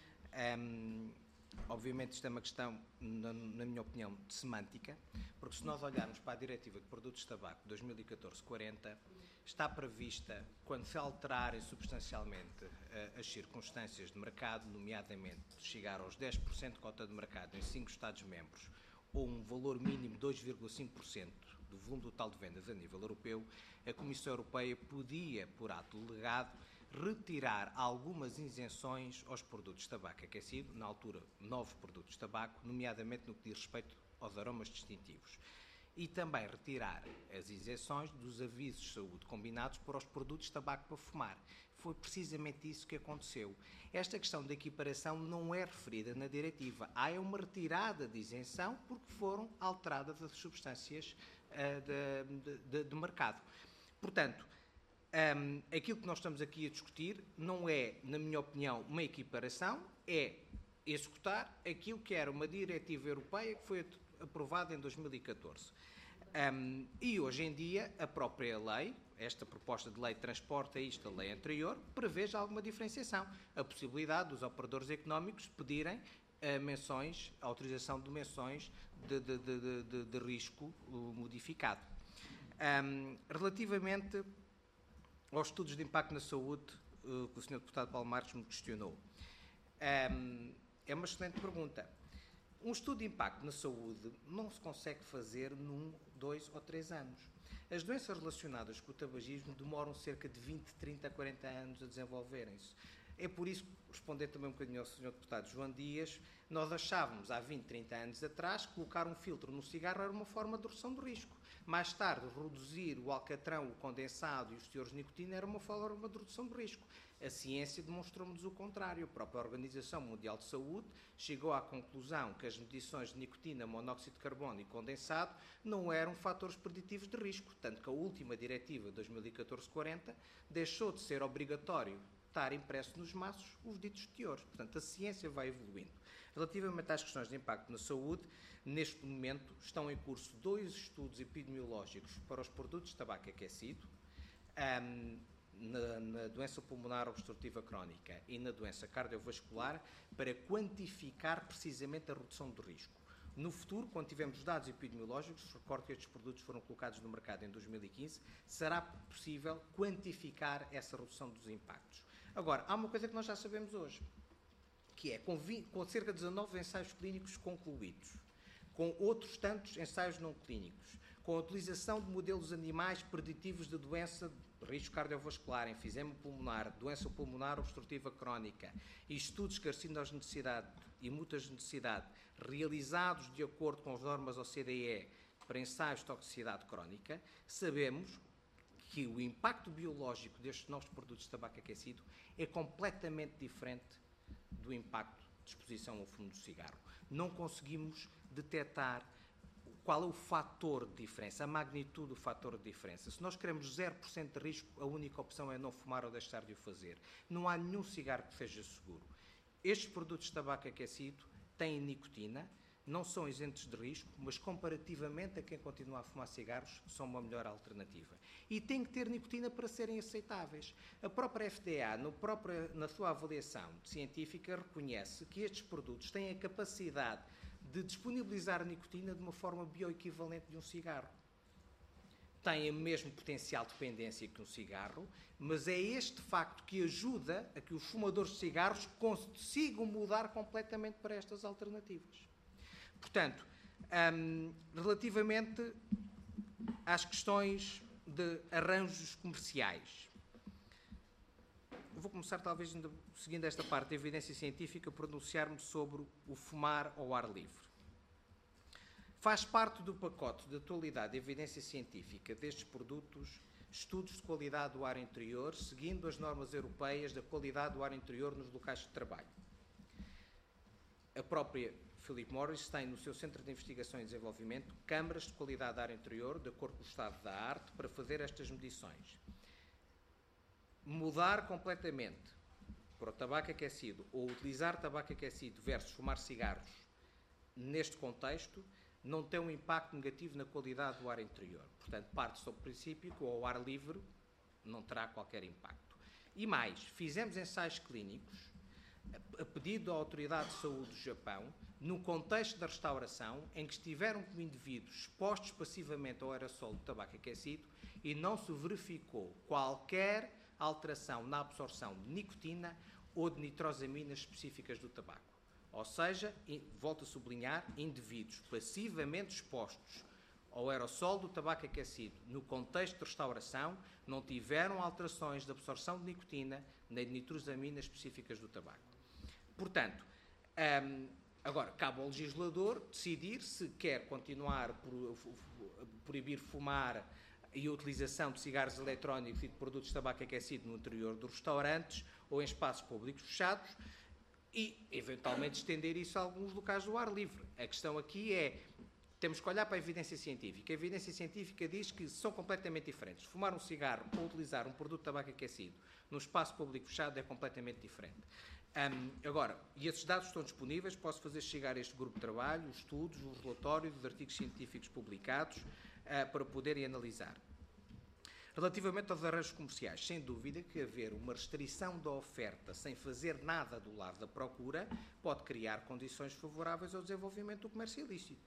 S2: Um, obviamente isto é uma questão, na, na minha opinião, de semântica, porque se nós olharmos para a Diretiva de Produtos de Tabaco dois mil e catorze quarenta, está prevista, quando se alterarem substancialmente uh, as circunstâncias de mercado, nomeadamente chegar aos dez por cento de cota de mercado em cinco Estados-membros, ou um valor mínimo de dois vírgula cinco por cento do volume total de vendas a nível europeu, a Comissão Europeia podia, por ato delegado, retirar algumas isenções aos produtos de tabaco aquecido, na altura novos produtos de tabaco, nomeadamente no que diz respeito aos aromas distintivos. E também retirar as isenções dos avisos de saúde combinados para os produtos de tabaco para fumar. Foi precisamente isso que aconteceu. Esta questão da equiparação não é referida na diretiva. Há uma retirada de isenção porque foram alteradas as substâncias uh, de, de, de mercado. Portanto, um, aquilo que nós estamos aqui a discutir não é, na minha opinião, uma equiparação, é executar aquilo que era uma diretiva europeia que foi aprovada em dois mil e catorze. Um, e hoje em dia a própria lei, esta proposta de lei transporta isto da lei anterior, prevê já alguma diferenciação. A possibilidade dos operadores económicos pedirem uh, menções, a autorização de menções de, de, de, de, de risco uh, modificado. Um, relativamente aos estudos de impacto na saúde, uh, que o senhor Deputado Paulo Marques me questionou, um, é uma excelente pergunta. Um estudo de impacto na saúde não se consegue fazer num, dois ou três anos. As doenças relacionadas com o tabagismo demoram cerca de vinte, trinta, quarenta anos a desenvolverem-se. É por isso, respondendo também um bocadinho ao senhor Deputado João Dias, nós achávamos há vinte, trinta anos atrás que colocar um filtro no cigarro era uma forma de redução de risco. Mais tarde, reduzir o alcatrão, o condensado e os teores de nicotina era uma forma de redução de risco. A ciência demonstrou-nos o contrário. A própria Organização Mundial de Saúde chegou à conclusão que as medições de nicotina, monóxido de carbono e condensado não eram fatores preditivos de risco, tanto que a última diretiva de dois mil e catorze quarenta deixou de ser obrigatório estar impresso nos maços os ditos teores. Portanto, a ciência vai evoluindo. Relativamente às questões de impacto na saúde, neste momento estão em curso dois estudos epidemiológicos para os produtos de tabaco aquecido. Um, na, na doença pulmonar obstrutiva crónica e na doença cardiovascular para quantificar precisamente a redução do risco. No futuro, quando tivermos dados epidemiológicos, recordo que estes produtos foram colocados no mercado em dois mil e quinze, será possível quantificar essa redução dos impactos. Agora, há uma coisa que nós já sabemos hoje, que é, com, vinte, com cerca de dezanove ensaios clínicos concluídos, com outros tantos ensaios não clínicos, com a utilização de modelos animais preditivos de doença de risco cardiovascular, enfisema pulmonar, doença pulmonar obstrutiva crónica e estudos de carcinogenicidade e mutagenicidade realizados de acordo com as normas O C D E para ensaios de toxicidade crónica, sabemos que o impacto biológico destes novos produtos de tabaco aquecido é completamente diferente do impacto de exposição ao fumo do cigarro. Não conseguimos detectar qual é o fator de diferença, a magnitude do fator de diferença. Se nós queremos zero por cento de risco, a única opção é não fumar ou deixar de o fazer. Não há nenhum cigarro que seja seguro. Estes produtos de tabaco aquecido têm nicotina, não são isentos de risco, mas comparativamente a quem continua a fumar cigarros, são uma melhor alternativa. E têm que ter nicotina para serem aceitáveis. A própria F D A, no próprio, na sua avaliação científica, reconhece que estes produtos têm a capacidade de disponibilizar a nicotina de uma forma bioequivalente de um cigarro. Têm o mesmo potencial de dependência que um cigarro, mas é este facto que ajuda a que os fumadores de cigarros consigam mudar completamente para estas alternativas. Portanto, hum, relativamente às questões de arranjos comerciais, eu vou começar, talvez, seguindo esta parte da evidência científica, pronunciar-me sobre o fumar ao ar livre. Faz parte do pacote de atualidade de evidência científica destes produtos estudos de qualidade do ar interior, seguindo as normas europeias da qualidade do ar interior nos locais de trabalho. A própria Philip Morris tem no seu Centro de Investigação e Desenvolvimento câmaras de qualidade de ar interior, de acordo com o estado da arte, para fazer estas medições. Mudar completamente para o tabaco aquecido ou utilizar tabaco aquecido versus fumar cigarros neste contexto não tem um impacto negativo na qualidade do ar interior. Portanto, parte-se do princípio que ao ar livre não terá qualquer impacto. E mais, fizemos ensaios clínicos a pedido da Autoridade de Saúde do Japão, no contexto da restauração, em que estiveram com indivíduos expostos passivamente ao aerossol do tabaco aquecido e não se verificou qualquer alteração na absorção de nicotina ou de nitrosaminas específicas do tabaco. Ou seja, volto a sublinhar, indivíduos passivamente expostos ao aerossol do tabaco aquecido no contexto de restauração não tiveram alterações de absorção de nicotina nem de nitrosaminas específicas do tabaco. Portanto, hum, agora, cabe ao legislador decidir se quer continuar por proibir fumar e a utilização de cigarros eletrónicos e de produtos de tabaco aquecido no interior dos restaurantes ou em espaços públicos fechados e, eventualmente, estender isso a alguns locais do ar livre. A questão aqui é, temos que olhar para a evidência científica. A evidência científica diz que são completamente diferentes. Fumar um cigarro ou utilizar um produto de tabaco aquecido num espaço público fechado é completamente diferente. Um, agora, e esses dados estão disponíveis, posso fazer chegar a este grupo de trabalho, os estudos, os relatórios, os artigos científicos publicados, uh, para poderem analisar. Relativamente aos arranjos comerciais, sem dúvida que haver uma restrição da oferta sem fazer nada do lado da procura pode criar condições favoráveis ao desenvolvimento do comércio ilícito.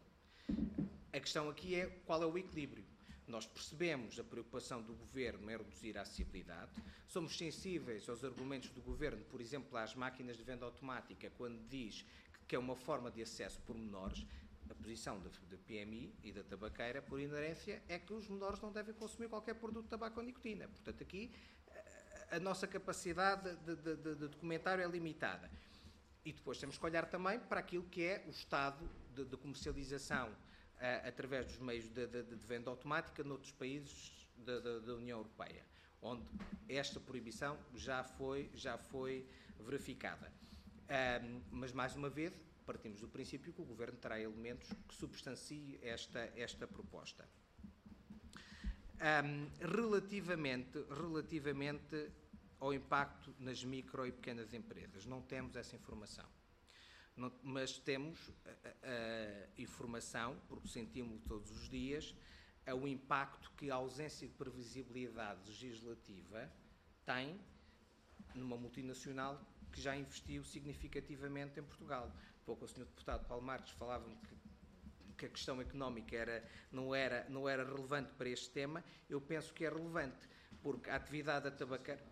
S2: A questão aqui é qual é o equilíbrio. Nós percebemos a preocupação do Governo em reduzir a acessibilidade, somos sensíveis aos argumentos do Governo, por exemplo, às máquinas de venda automática, quando diz que é uma forma de acesso por menores. A posição da P M I e da tabaqueira, por inerência, é que os menores não devem consumir qualquer produto de tabaco ou nicotina. Portanto, aqui a nossa capacidade de, de, de, de documentário é limitada. E depois temos que olhar também para aquilo que é o estado de, de comercialização uh, através dos meios de, de, de venda automática noutros países da, da, da União Europeia, onde esta proibição já foi, já foi verificada. Um, mas, mais uma vez, partimos do princípio que o Governo terá elementos que substanciem esta, esta proposta. Um, relativamente, relativamente ao impacto nas micro e pequenas empresas, não temos essa informação. Não, mas temos a, a informação, porque sentimos todos os dias, o impacto que a ausência de previsibilidade legislativa tem numa multinacional que já investiu significativamente em Portugal. Há pouco o senhor Deputado Paulo Marques falava-me que, que a questão económica era, não, era, não era relevante para este tema. Eu penso que é relevante, porque a atividade da tabaqueira...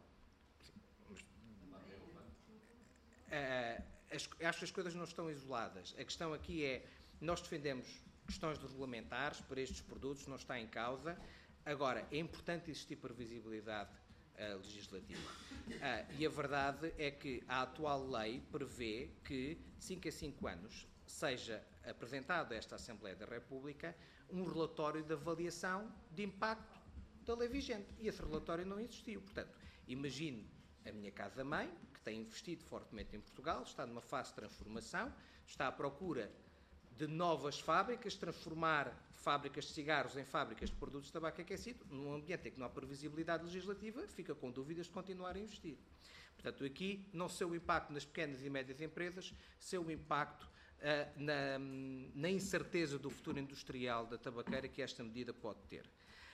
S2: Uh, as, acho que as coisas não estão isoladas. A questão aqui é, nós defendemos questões de regulamentares para estes produtos, não está em causa. Agora, é importante existir previsibilidade uh, legislativa. Uh, e a verdade é que a atual lei prevê que, de cinco a cinco anos, seja apresentado a esta Assembleia da República um relatório de avaliação de impacto da lei vigente. E esse relatório não existiu. Portanto, imagine a minha casa-mãe, que tem investido fortemente em Portugal, está numa fase de transformação, está à procura de novas fábricas, transformar fábricas de cigarros em fábricas de produtos de tabaco aquecido, num ambiente em que não há previsibilidade legislativa, fica com dúvidas de continuar a investir. Portanto, aqui não sei o impacto nas pequenas e médias empresas, sei o impacto uh, na, na incerteza do futuro industrial da tabaqueira que esta medida pode ter.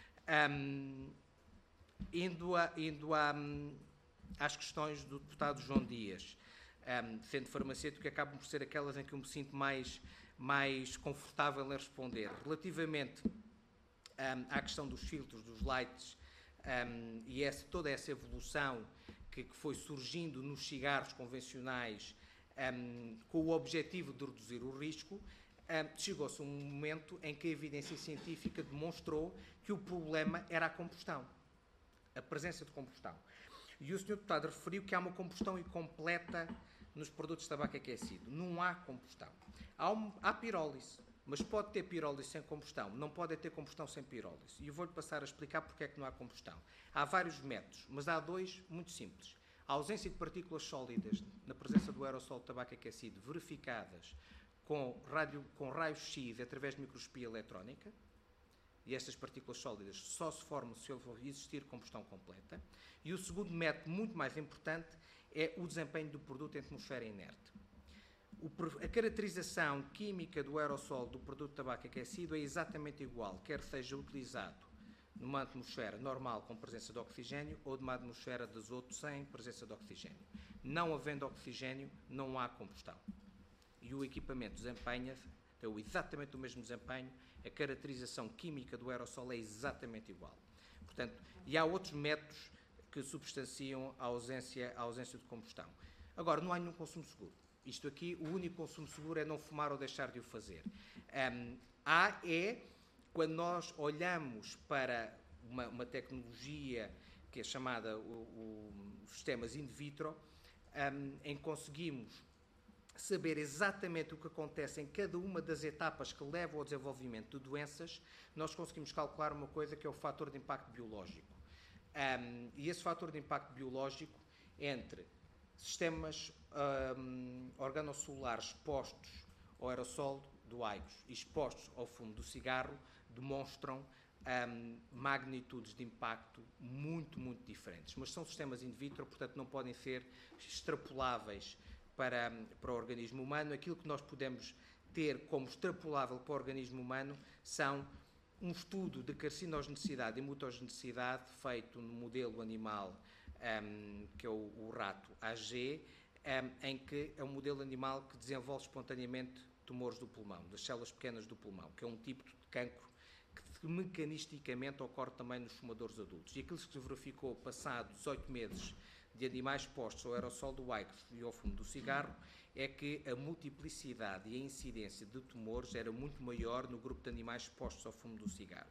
S2: Um, indo a, indo a às questões do deputado João Dias, um, sendo farmacêutico, que acabam por ser aquelas em que eu me sinto mais, mais confortável em responder. Relativamente um, à questão dos filtros, dos lights, um, e essa, toda essa evolução que, que foi surgindo nos cigarros convencionais um, com o objetivo de reduzir o risco, um, chegou-se a um momento em que a evidência científica demonstrou que o problema era a combustão, a presença de combustão. E o senhor Deputado referiu que há uma combustão incompleta nos produtos de tabaco aquecido. Não há combustão. Há, um, há pirólise, mas pode ter pirólise sem combustão. Não pode ter combustão sem pirólise. E eu vou-lhe passar a explicar porque é que não há combustão. Há vários métodos, mas há dois muito simples. A ausência de partículas sólidas na presença do aerossol de tabaco aquecido verificadas com, radio, com raios-X através de microscopia eletrónica. E estas partículas sólidas só se formam se existir combustão completa. E o segundo método, muito mais importante, é o desempenho do produto em atmosfera inerte. O, a caracterização química do aerossol do produto de tabaco aquecido é exatamente igual, quer seja utilizado numa atmosfera normal com presença de oxigênio ou numa atmosfera de azoto sem presença de oxigênio. Não havendo oxigênio, não há combustão. E o equipamento desempenha, tem exatamente o mesmo desempenho, a caracterização química do aerossol é exatamente igual. Portanto, e há outros métodos que substanciam a ausência, a ausência de combustão. Agora, não há nenhum consumo seguro. Isto aqui, o único consumo seguro é não fumar ou deixar de o fazer. Um, há é, quando nós olhamos para uma, uma tecnologia que é chamada o, o, os sistemas in vitro, um, em que conseguimos saber exatamente o que acontece em cada uma das etapas que levam ao desenvolvimento de doenças, nós conseguimos calcular uma coisa que é o fator de impacto biológico. Um, e esse fator de impacto biológico entre sistemas um, organocelulares expostos ao aerossol do aigos e expostos ao fumo do cigarro demonstram um, magnitudes de impacto muito, muito diferentes. Mas são sistemas in vitro, portanto não podem ser extrapoláveis para, para o organismo humano. Aquilo que nós podemos ter como extrapolável para o organismo humano são um estudo de carcinogenicidade e mutagenicidade feito no modelo animal, um, que é o, o rato A G, um, em que é um modelo animal que desenvolve espontaneamente tumores do pulmão, das células pequenas do pulmão, que é um tipo de cancro que mecanisticamente ocorre também nos fumadores adultos. E aquilo que se verificou passado dezoito meses de animais expostos ao aerossol do aigos e ao fumo do cigarro é que a multiplicidade e a incidência de tumores era muito maior no grupo de animais expostos ao fumo do cigarro.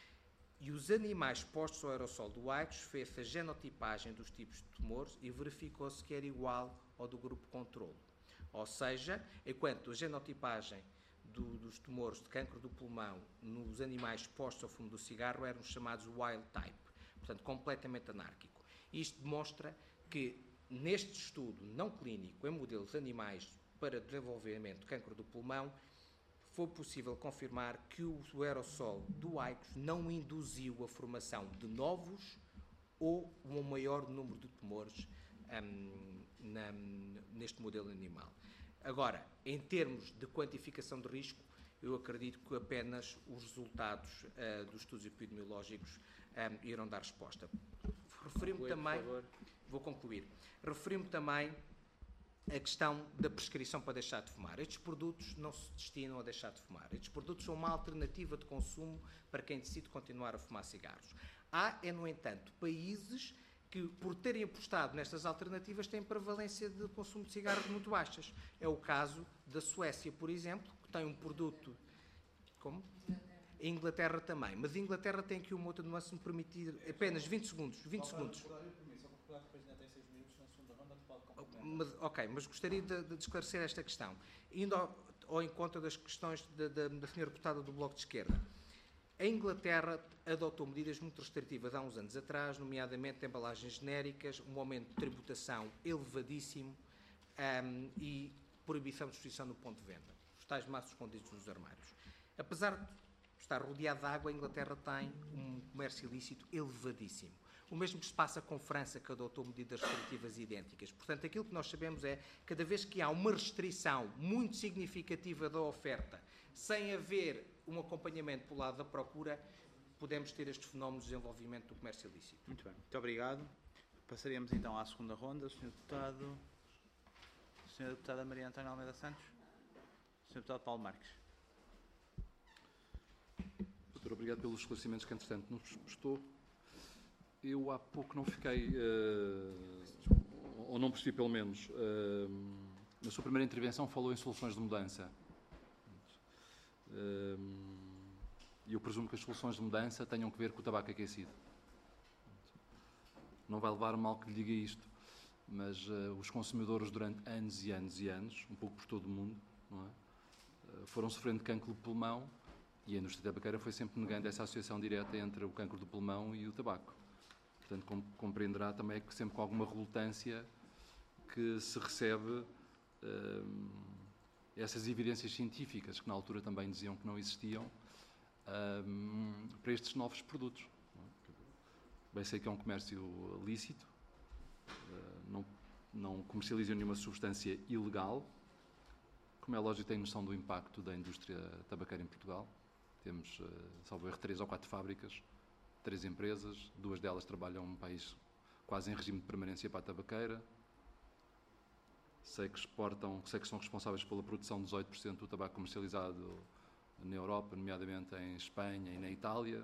S2: E os animais expostos ao aerossol do aigos fez a genotipagem dos tipos de tumores e verificou-se que era igual ao do grupo controlo. Ou seja, enquanto a genotipagem do, dos tumores de cancro do pulmão nos animais expostos ao fumo do cigarro eram chamados wild type, portanto completamente anárquico. Isto demonstra que neste estudo não clínico em modelos animais para desenvolvimento de cancro do pulmão foi possível confirmar que o aerossol do aigos não induziu a formação de novos ou um maior número de tumores um, na, neste modelo animal. Agora, em termos de quantificação de risco, eu acredito que apenas os resultados uh, dos estudos epidemiológicos um, irão dar resposta. Referi-me
S1: Concluir,
S2: também,
S1: por favor.
S2: vou concluir, referi-me também a questão da prescrição para deixar de fumar. Estes produtos não se destinam a deixar de fumar. Estes produtos são uma alternativa de consumo para quem decide continuar a fumar cigarros. Há, é, no entanto, países que, por terem apostado nestas alternativas, têm prevalência de consumo de cigarros muito baixas. É o caso da Suécia, por exemplo, que tem um produto... Como? A Inglaterra também. Mas a Inglaterra tem aqui uma outra nuance, se me permitir, apenas vinte segundos. vinte segundos. Mas, ok, mas gostaria de, de esclarecer esta questão. Indo ao, ao encontro das questões de, de, da senhora deputada do Bloco de Esquerda. A Inglaterra adotou medidas muito restritivas há uns anos atrás, nomeadamente embalagens genéricas, um aumento de tributação elevadíssimo um, e proibição de distribuição no ponto de venda. Os tais maços escondidos nos armários. Apesar de estar rodeado de água, a Inglaterra tem um comércio ilícito elevadíssimo. O mesmo que se passa com França, que adotou medidas restritivas idênticas. Portanto, aquilo que nós sabemos é, cada vez que há uma restrição muito significativa da oferta, sem haver um acompanhamento pelo lado da procura, podemos ter estes fenómenos de desenvolvimento do comércio ilícito.
S1: Muito bem, muito obrigado. Passaríamos então à segunda ronda. senhor Deputado... senhora Deputada Maria Antónia Almeida Santos. senhor Deputado Paulo Marques.
S3: Doutor, obrigado pelos esclarecimentos que, entretanto, nos prestou. Eu há pouco não fiquei, uh, ou não percebi pelo menos, uh, na sua primeira intervenção falou em soluções de mudança. E uh, eu presumo que as soluções de mudança tenham que ver com o tabaco aquecido. Não vai levar mal que lhe diga isto, mas uh, os consumidores durante anos e anos e anos, um pouco por todo o mundo, não é? uh, foram sofrendo cancro do pulmão e a indústria tabaqueira foi sempre negando essa associação direta entre o cancro do pulmão e o tabaco. Portanto, compreenderá também que sempre com alguma relutância que se recebe hum, essas evidências científicas, que na altura também diziam que não existiam, hum, para estes novos produtos. Bem sei que é um comércio lícito, não, não comercializam nenhuma substância ilegal, como é lógico tem noção do impacto da indústria tabaqueira em Portugal. Temos, salvo erro, três ou quatro fábricas, três empresas, duas delas trabalham num país quase em regime de permanência para a tabaqueira. Sei que exportam, sei que são responsáveis pela produção de dezoito por cento do tabaco comercializado na Europa, nomeadamente em Espanha e na Itália.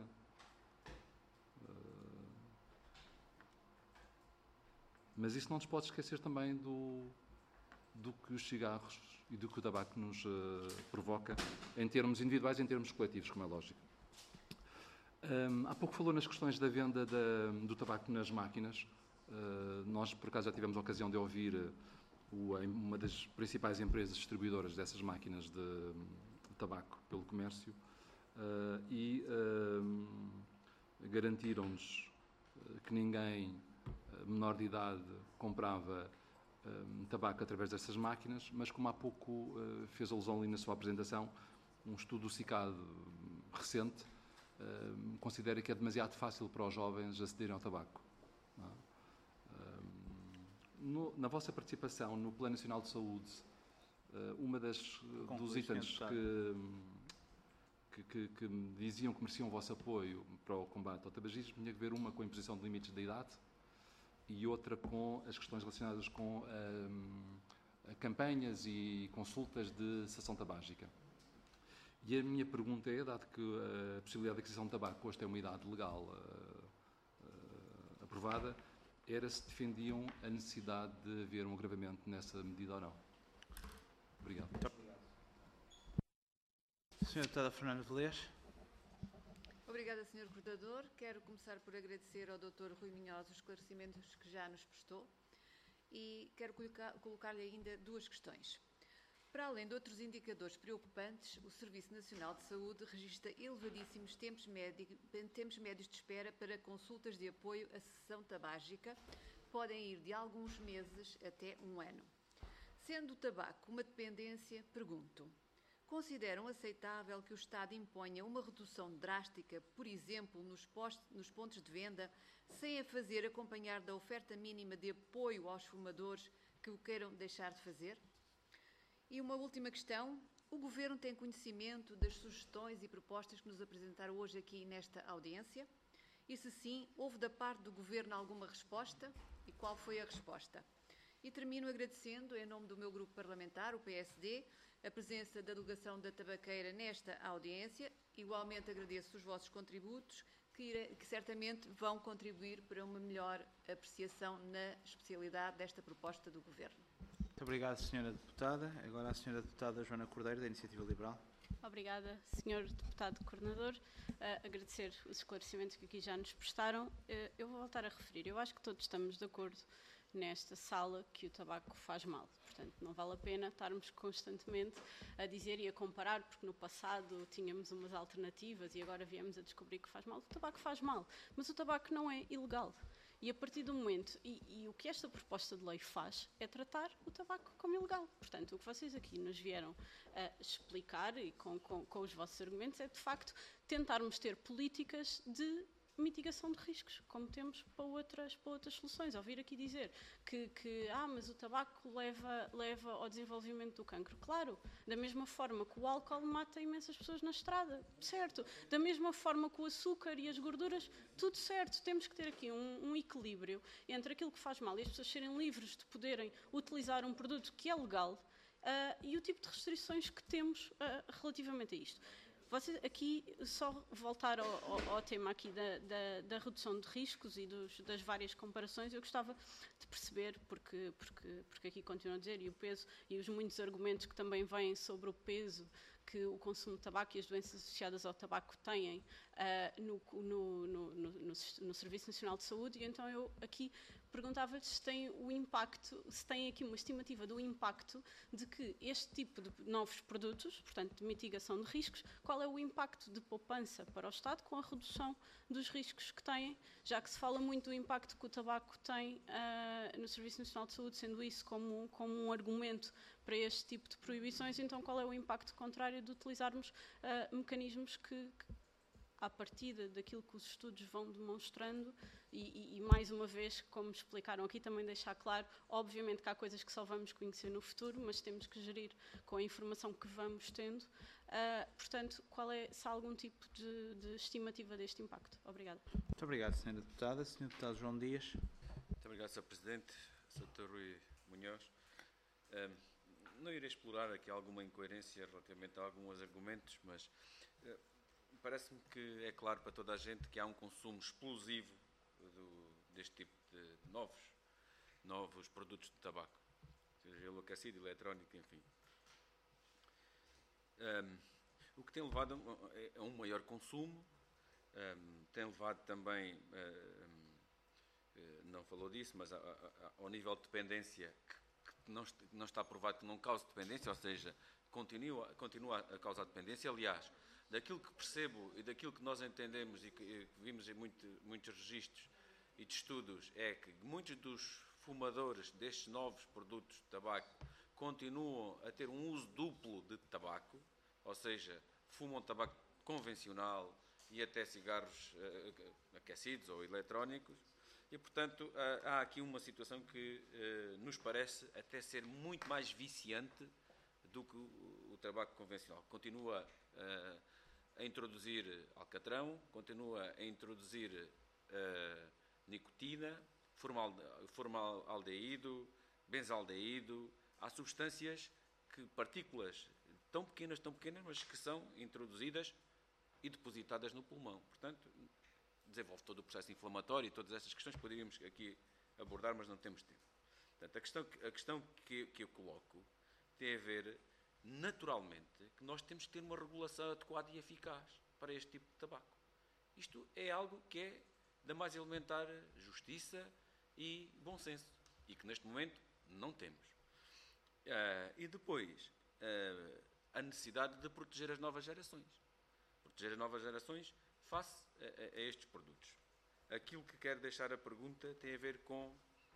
S3: Mas isso não nos pode esquecer também do, do que os cigarros e do que o tabaco nos uh, provoca, em termos individuais e em termos coletivos, como é lógico. Um, há pouco falou nas questões da venda da, do tabaco nas máquinas. Uh, nós, por acaso, já tivemos a ocasião de ouvir o, uma das principais empresas distribuidoras dessas máquinas de, de tabaco pelo comércio uh, e uh, garantiram-nos que ninguém uh, menor de idade comprava uh, tabaco através dessas máquinas, mas como há pouco uh, fez alusão ali na sua apresentação, um estudo do CICAD recente Uh, considera que é demasiado fácil para os jovens acederem ao tabaco. Não é? uh, no, na vossa participação no Plano Nacional de Saúde, uh, uma das uh, dos itens que, que, que, que diziam que mereciam o vosso apoio para o combate ao tabagismo tinha que ver uma com a imposição de limites de idade e outra com as questões relacionadas com uh, campanhas e consultas de cessação tabágica. E a minha pergunta é, dado que a possibilidade de aquisição de tabaco hoje tem uma idade legal uh, uh, aprovada, era se defendiam a necessidade de haver um agravamento nessa medida ou não. Obrigado.
S1: senhora Deputada Fernanda Velez.
S4: Obrigada, senhor Coordenador. Quero começar por agradecer ao doutor Rui Minhosa os esclarecimentos que já nos prestou e quero colocar-lhe ainda duas questões. Para além de outros indicadores preocupantes, o Serviço Nacional de Saúde registra elevadíssimos tempos, médio, tempos médios de espera para consultas de apoio à cessação tabágica, podem ir de alguns meses até um ano. Sendo o tabaco uma dependência, pergunto, consideram aceitável que o Estado imponha uma redução drástica, por exemplo, nos, post, nos pontos de venda, sem a fazer acompanhar da oferta mínima de apoio aos fumadores que o queiram deixar de fazer? E uma última questão, o Governo tem conhecimento das sugestões e propostas que nos apresentaram hoje aqui nesta audiência? E se sim, houve da parte do Governo alguma resposta? E qual foi a resposta? E termino agradecendo, em nome do meu grupo parlamentar, o P S D, a presença da delegação da Tabaqueira nesta audiência. Igualmente agradeço os vossos contributos, que, irá, que certamente vão contribuir para uma melhor apreciação na especialidade desta proposta do Governo.
S1: Muito obrigado, senhora Deputada. Agora a senhora Deputada Joana Cordeiro, da Iniciativa Liberal.
S5: Obrigada, senhor Deputado Coordenador. Uh, agradecer os esclarecimentos que aqui já nos prestaram. Uh, eu vou voltar a referir. Eu acho que todos estamos de acordo nesta sala que o tabaco faz mal. Portanto, não vale a pena estarmos constantemente a dizer e a comparar, porque no passado tínhamos umas alternativas e agora viemos a descobrir que faz mal. O tabaco faz mal, mas o tabaco não é ilegal. E a partir do momento, e, e o que esta proposta de lei faz é tratar o tabaco como ilegal. Portanto, o que vocês aqui nos vieram a explicar e com, com, com os vossos argumentos é, de facto, tentarmos ter políticas de mitigação de riscos, como temos para outras, para outras soluções. Ouvir aqui dizer que, que ah, mas o tabaco leva, leva ao desenvolvimento do cancro. Claro, da mesma forma que o álcool mata imensas pessoas na estrada, certo. Da mesma forma que o açúcar e as gorduras, tudo certo. Temos que ter aqui um, um equilíbrio entre aquilo que faz mal e as pessoas serem livres de poderem utilizar um produto que é legal uh, e o tipo de restrições que temos uh, relativamente a isto. Vocês aqui, só voltar ao, ao, ao tema aqui da, da, da redução de riscos e dos, das várias comparações, eu gostava de perceber, porque, porque, porque aqui continuo a dizer, e o peso e os muitos argumentos que também vêm sobre o peso que o consumo de tabaco e as doenças associadas ao tabaco têm uh, no, no, no, no, no, no Serviço Nacional de Saúde, e então eu aqui perguntava-lhes se tem o impacto, se tem aqui uma estimativa do impacto de que este tipo de novos produtos, portanto de mitigação de riscos, qual é o impacto de poupança para o Estado com a redução dos riscos que têm, já que se fala muito do impacto que o tabaco tem uh, no Serviço Nacional de Saúde, sendo isso como, como um argumento para este tipo de proibições, então qual é o impacto contrário de utilizarmos uh, mecanismos que, que, à partida daquilo que os estudos vão demonstrando, e, e, e mais uma vez, como explicaram aqui, também deixar claro, obviamente que há coisas que só vamos conhecer no futuro, mas temos que gerir com a informação que vamos tendo. Uh, portanto, qual é, se há algum tipo de, de estimativa deste impacto? Obrigada.
S1: Muito obrigado, senhora Deputada. senhor Deputado João Dias.
S6: Muito obrigado, senhor Presidente. doutor Rui Munhoz. Um, não irei explorar aqui alguma incoerência relativamente a alguns argumentos, mas uh, parece-me que é claro para toda a gente que há um consumo explosivo do, deste tipo de novos, novos produtos de tabaco, seja ele aquecido, eletrónico, enfim. Um, o que tem levado a um maior consumo, um, tem levado também, um, não falou disso, mas a, a, ao nível de dependência, que, que não, não está provado que não cause dependência, ou seja, continua, continua a causar dependência. Aliás, daquilo que percebo e daquilo que nós entendemos e que, e que vimos em muito, muitos registros e de estudos, é que muitos dos fumadores destes novos produtos de tabaco continuam a ter um uso duplo de tabaco, ou seja, fumam tabaco convencional e até cigarros uh, aquecidos ou eletrónicos, e, portanto, uh, há aqui uma situação que uh, nos parece até ser muito mais viciante do que o, o tabaco convencional. Continua uh, a introduzir alcatrão, continua a introduzir uh, nicotina, formal, formaldeído, benzaldeído. Há substâncias, que, partículas tão pequenas, tão pequenas, mas que são introduzidas e depositadas no pulmão. Portanto, desenvolve todo o processo inflamatório e todas essas questões que poderíamos aqui abordar, mas não temos tempo. Portanto, a questão, a questão que, que eu coloco tem a ver, naturalmente, que nós temos que ter uma regulação adequada e eficaz para este tipo de tabaco. Isto é algo que é da mais elementar justiça e bom senso, e que neste momento não temos. Uh, e depois, uh, a necessidade de proteger as novas gerações. Proteger as novas gerações face a, a, a estes produtos. Aquilo que quero deixar a pergunta tem a ver com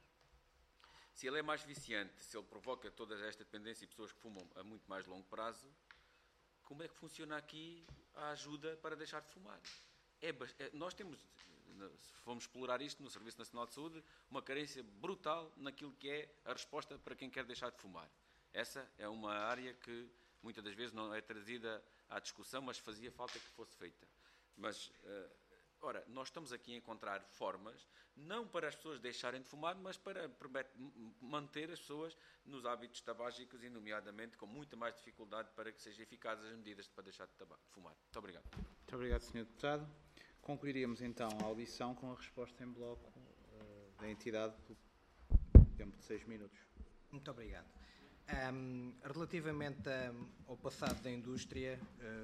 S6: se ele é mais viciante, se ele provoca toda esta dependência e pessoas que fumam a muito mais longo prazo, como é que funciona aqui a ajuda para deixar de fumar? É, é, nós temos, se formos explorar isto no Serviço Nacional de Saúde, uma carência brutal naquilo que é a resposta para quem quer deixar de fumar. Essa é uma área que muitas das vezes não é trazida à discussão, mas fazia falta que fosse feita. Mas uh, Ora, nós estamos aqui a encontrar formas, não para as pessoas deixarem de fumar, mas para manter as pessoas nos hábitos tabágicos e, nomeadamente, com muita mais dificuldade para que sejam eficazes as medidas para deixar de fumar. Muito obrigado.
S1: Muito obrigado, senhor Deputado. Concluiríamos, então, a audição com a resposta em bloco uh, da entidade por tempo de seis minutos.
S2: Muito obrigado. Um, relativamente um, ao passado da indústria,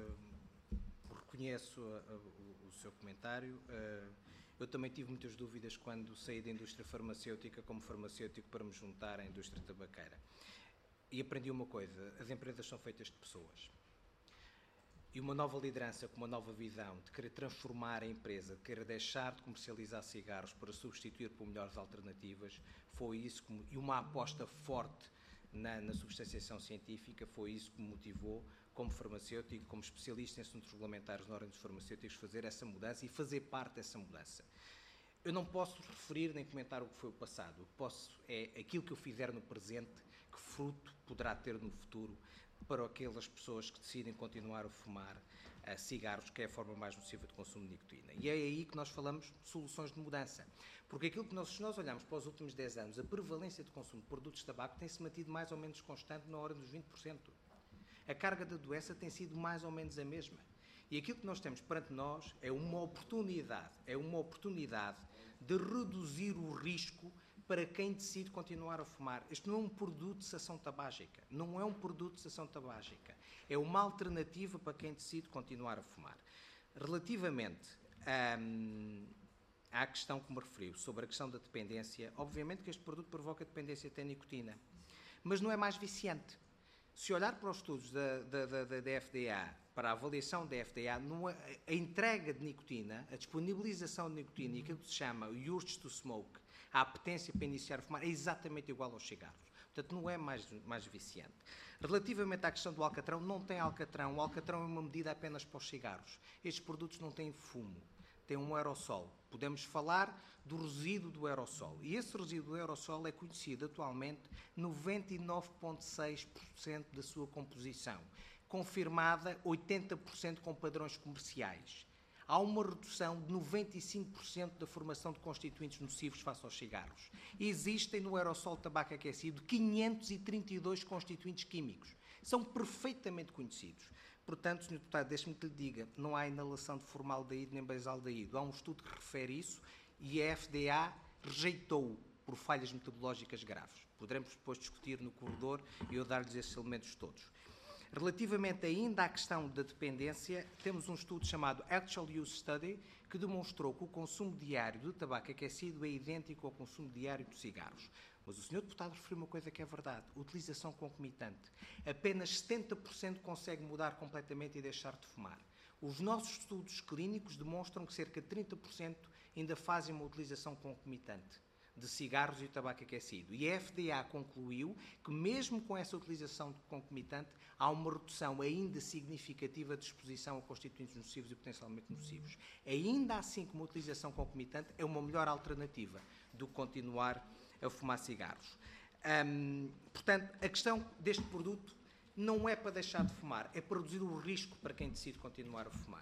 S2: uh, reconheço a, a, o, o seu comentário. Uh, eu também tive muitas dúvidas quando saí da indústria farmacêutica como farmacêutico para me juntar à indústria tabaqueira. E aprendi uma coisa: as empresas são feitas de pessoas. E uma nova liderança com uma nova visão de querer transformar a empresa, de querer deixar de comercializar cigarros para substituir por melhores alternativas, foi isso que, e uma aposta forte na, na substanciação científica, foi isso que me motivou, como farmacêutico, como especialista em assuntos regulamentares na ordem dos farmacêuticos, fazer essa mudança e fazer parte dessa mudança. Eu não posso referir nem comentar o que foi o passado. O que posso é aquilo que eu fizer no presente, que fruto poderá ter no futuro para aquelas pessoas que decidem continuar a fumar uh, cigarros, que é a forma mais nociva de consumo de nicotina. E é aí que nós falamos de soluções de mudança. Porque aquilo que nós, se nós olharmos para os últimos dez anos, a prevalência de consumo de produtos de tabaco tem-se mantido mais ou menos constante na ordem dos vinte por cento. A carga da doença tem sido mais ou menos a mesma. E aquilo que nós temos perante nós é uma oportunidade, é uma oportunidade de reduzir o risco para quem decide continuar a fumar. Este não é um produto de cessação tabágica, não é um produto de cessação tabágica, é uma alternativa para quem decide continuar a fumar. Relativamente hum, à questão que me referiu, sobre a questão da dependência, obviamente que este produto provoca dependência até nicotina, mas não é mais viciante. Se olhar para os estudos da, da, da, da F D A, para a avaliação da F D A, não é, a entrega de nicotina, a disponibilização de nicotina e aquilo que se chama o urge to smoke, a apetência para iniciar a fumar, é exatamente igual aos cigarros. Portanto, não é mais, mais viciante. Relativamente à questão do alcatrão, não tem alcatrão. O alcatrão é uma medida apenas para os cigarros. Estes produtos não têm fumo, têm um aerossol. Podemos falar do resíduo do aerossol. E esse resíduo do aerossol é conhecido atualmente noventa e nove vírgula seis por cento da sua composição, confirmada oitenta por cento com padrões comerciais. Há uma redução de noventa e cinco por cento da formação de constituintes nocivos face aos cigarros. Existem no aerossol de tabaco aquecido quinhentos e trinta e dois constituintes químicos. São perfeitamente conhecidos. Portanto, senhor Deputado, deixe-me que lhe diga, não há inalação de formaldeído nem basaldeído. Há um estudo que refere isso e a F D A rejeitou-o por falhas metodológicas graves. Poderemos depois discutir no corredor e eu dar-lhes esses elementos todos. Relativamente ainda à questão da dependência, temos um estudo chamado Actual Use Study, que demonstrou que o consumo diário de tabaco aquecido é idêntico ao consumo diário de cigarros. Mas o senhor Deputado referiu uma coisa que é verdade, utilização concomitante. Apenas setenta por cento consegue mudar completamente e deixar de fumar. Os nossos estudos clínicos demonstram que cerca de trinta por cento ainda fazem uma utilização concomitante de cigarros e tabaco aquecido. E a F D A concluiu que, mesmo com essa utilização concomitante, há uma redução ainda significativa de exposição a constituintes nocivos e potencialmente nocivos. Ainda assim, como utilização concomitante, é uma melhor alternativa do que continuar a fumar cigarros. Hum, portanto, a questão deste produto não é para deixar de fumar, é para reduzir o risco para quem decide continuar a fumar.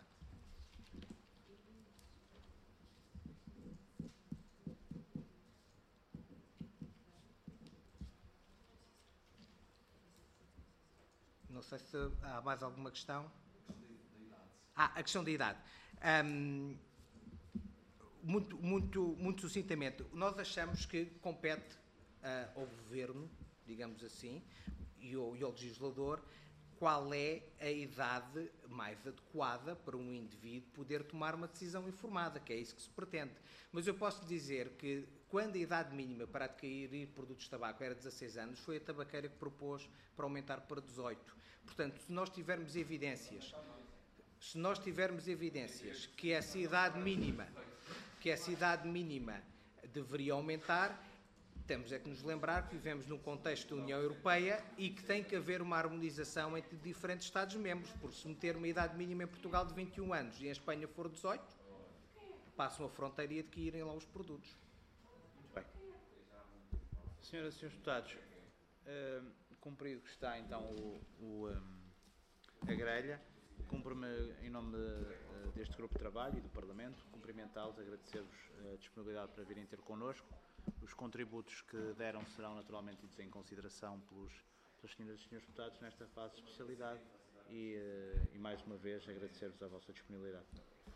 S2: Não sei se há mais alguma questão. Ah, a questão da idade. Um, muito, muito, muito sucintamente, nós achamos que compete uh, ao Governo, digamos assim, e ao, e ao legislador, qual é a idade mais adequada para um indivíduo poder tomar uma decisão informada, que é isso que se pretende. Mas eu posso dizer que, quando a idade mínima para adquirir produtos de tabaco era dezasseis anos, foi a tabaqueira que propôs para aumentar para dezoito. Portanto, se nós tivermos evidências, se nós tivermos evidências que essa idade mínima, que essa idade mínima deveria aumentar, temos é que nos lembrar que vivemos num contexto da União Europeia e que tem que haver uma harmonização entre diferentes Estados-membros, porque se meter uma idade mínima em Portugal de vinte e um anos e em Espanha for dezoito, passam a fronteira e adquirem lá os produtos.
S1: Muito bem. Senhoras e senhores deputados, uh, cumprido que está então o, o, um, a grelha, Cumpro-me, em nome de, deste grupo de trabalho e do Parlamento, cumprimentá-los, agradecer-vos a disponibilidade para virem ter connosco. Os contributos que deram serão naturalmente tidos em consideração pelos, pelas senhoras e senhores deputados nesta fase de especialidade e, e mais uma vez, agradecer-vos a vossa disponibilidade.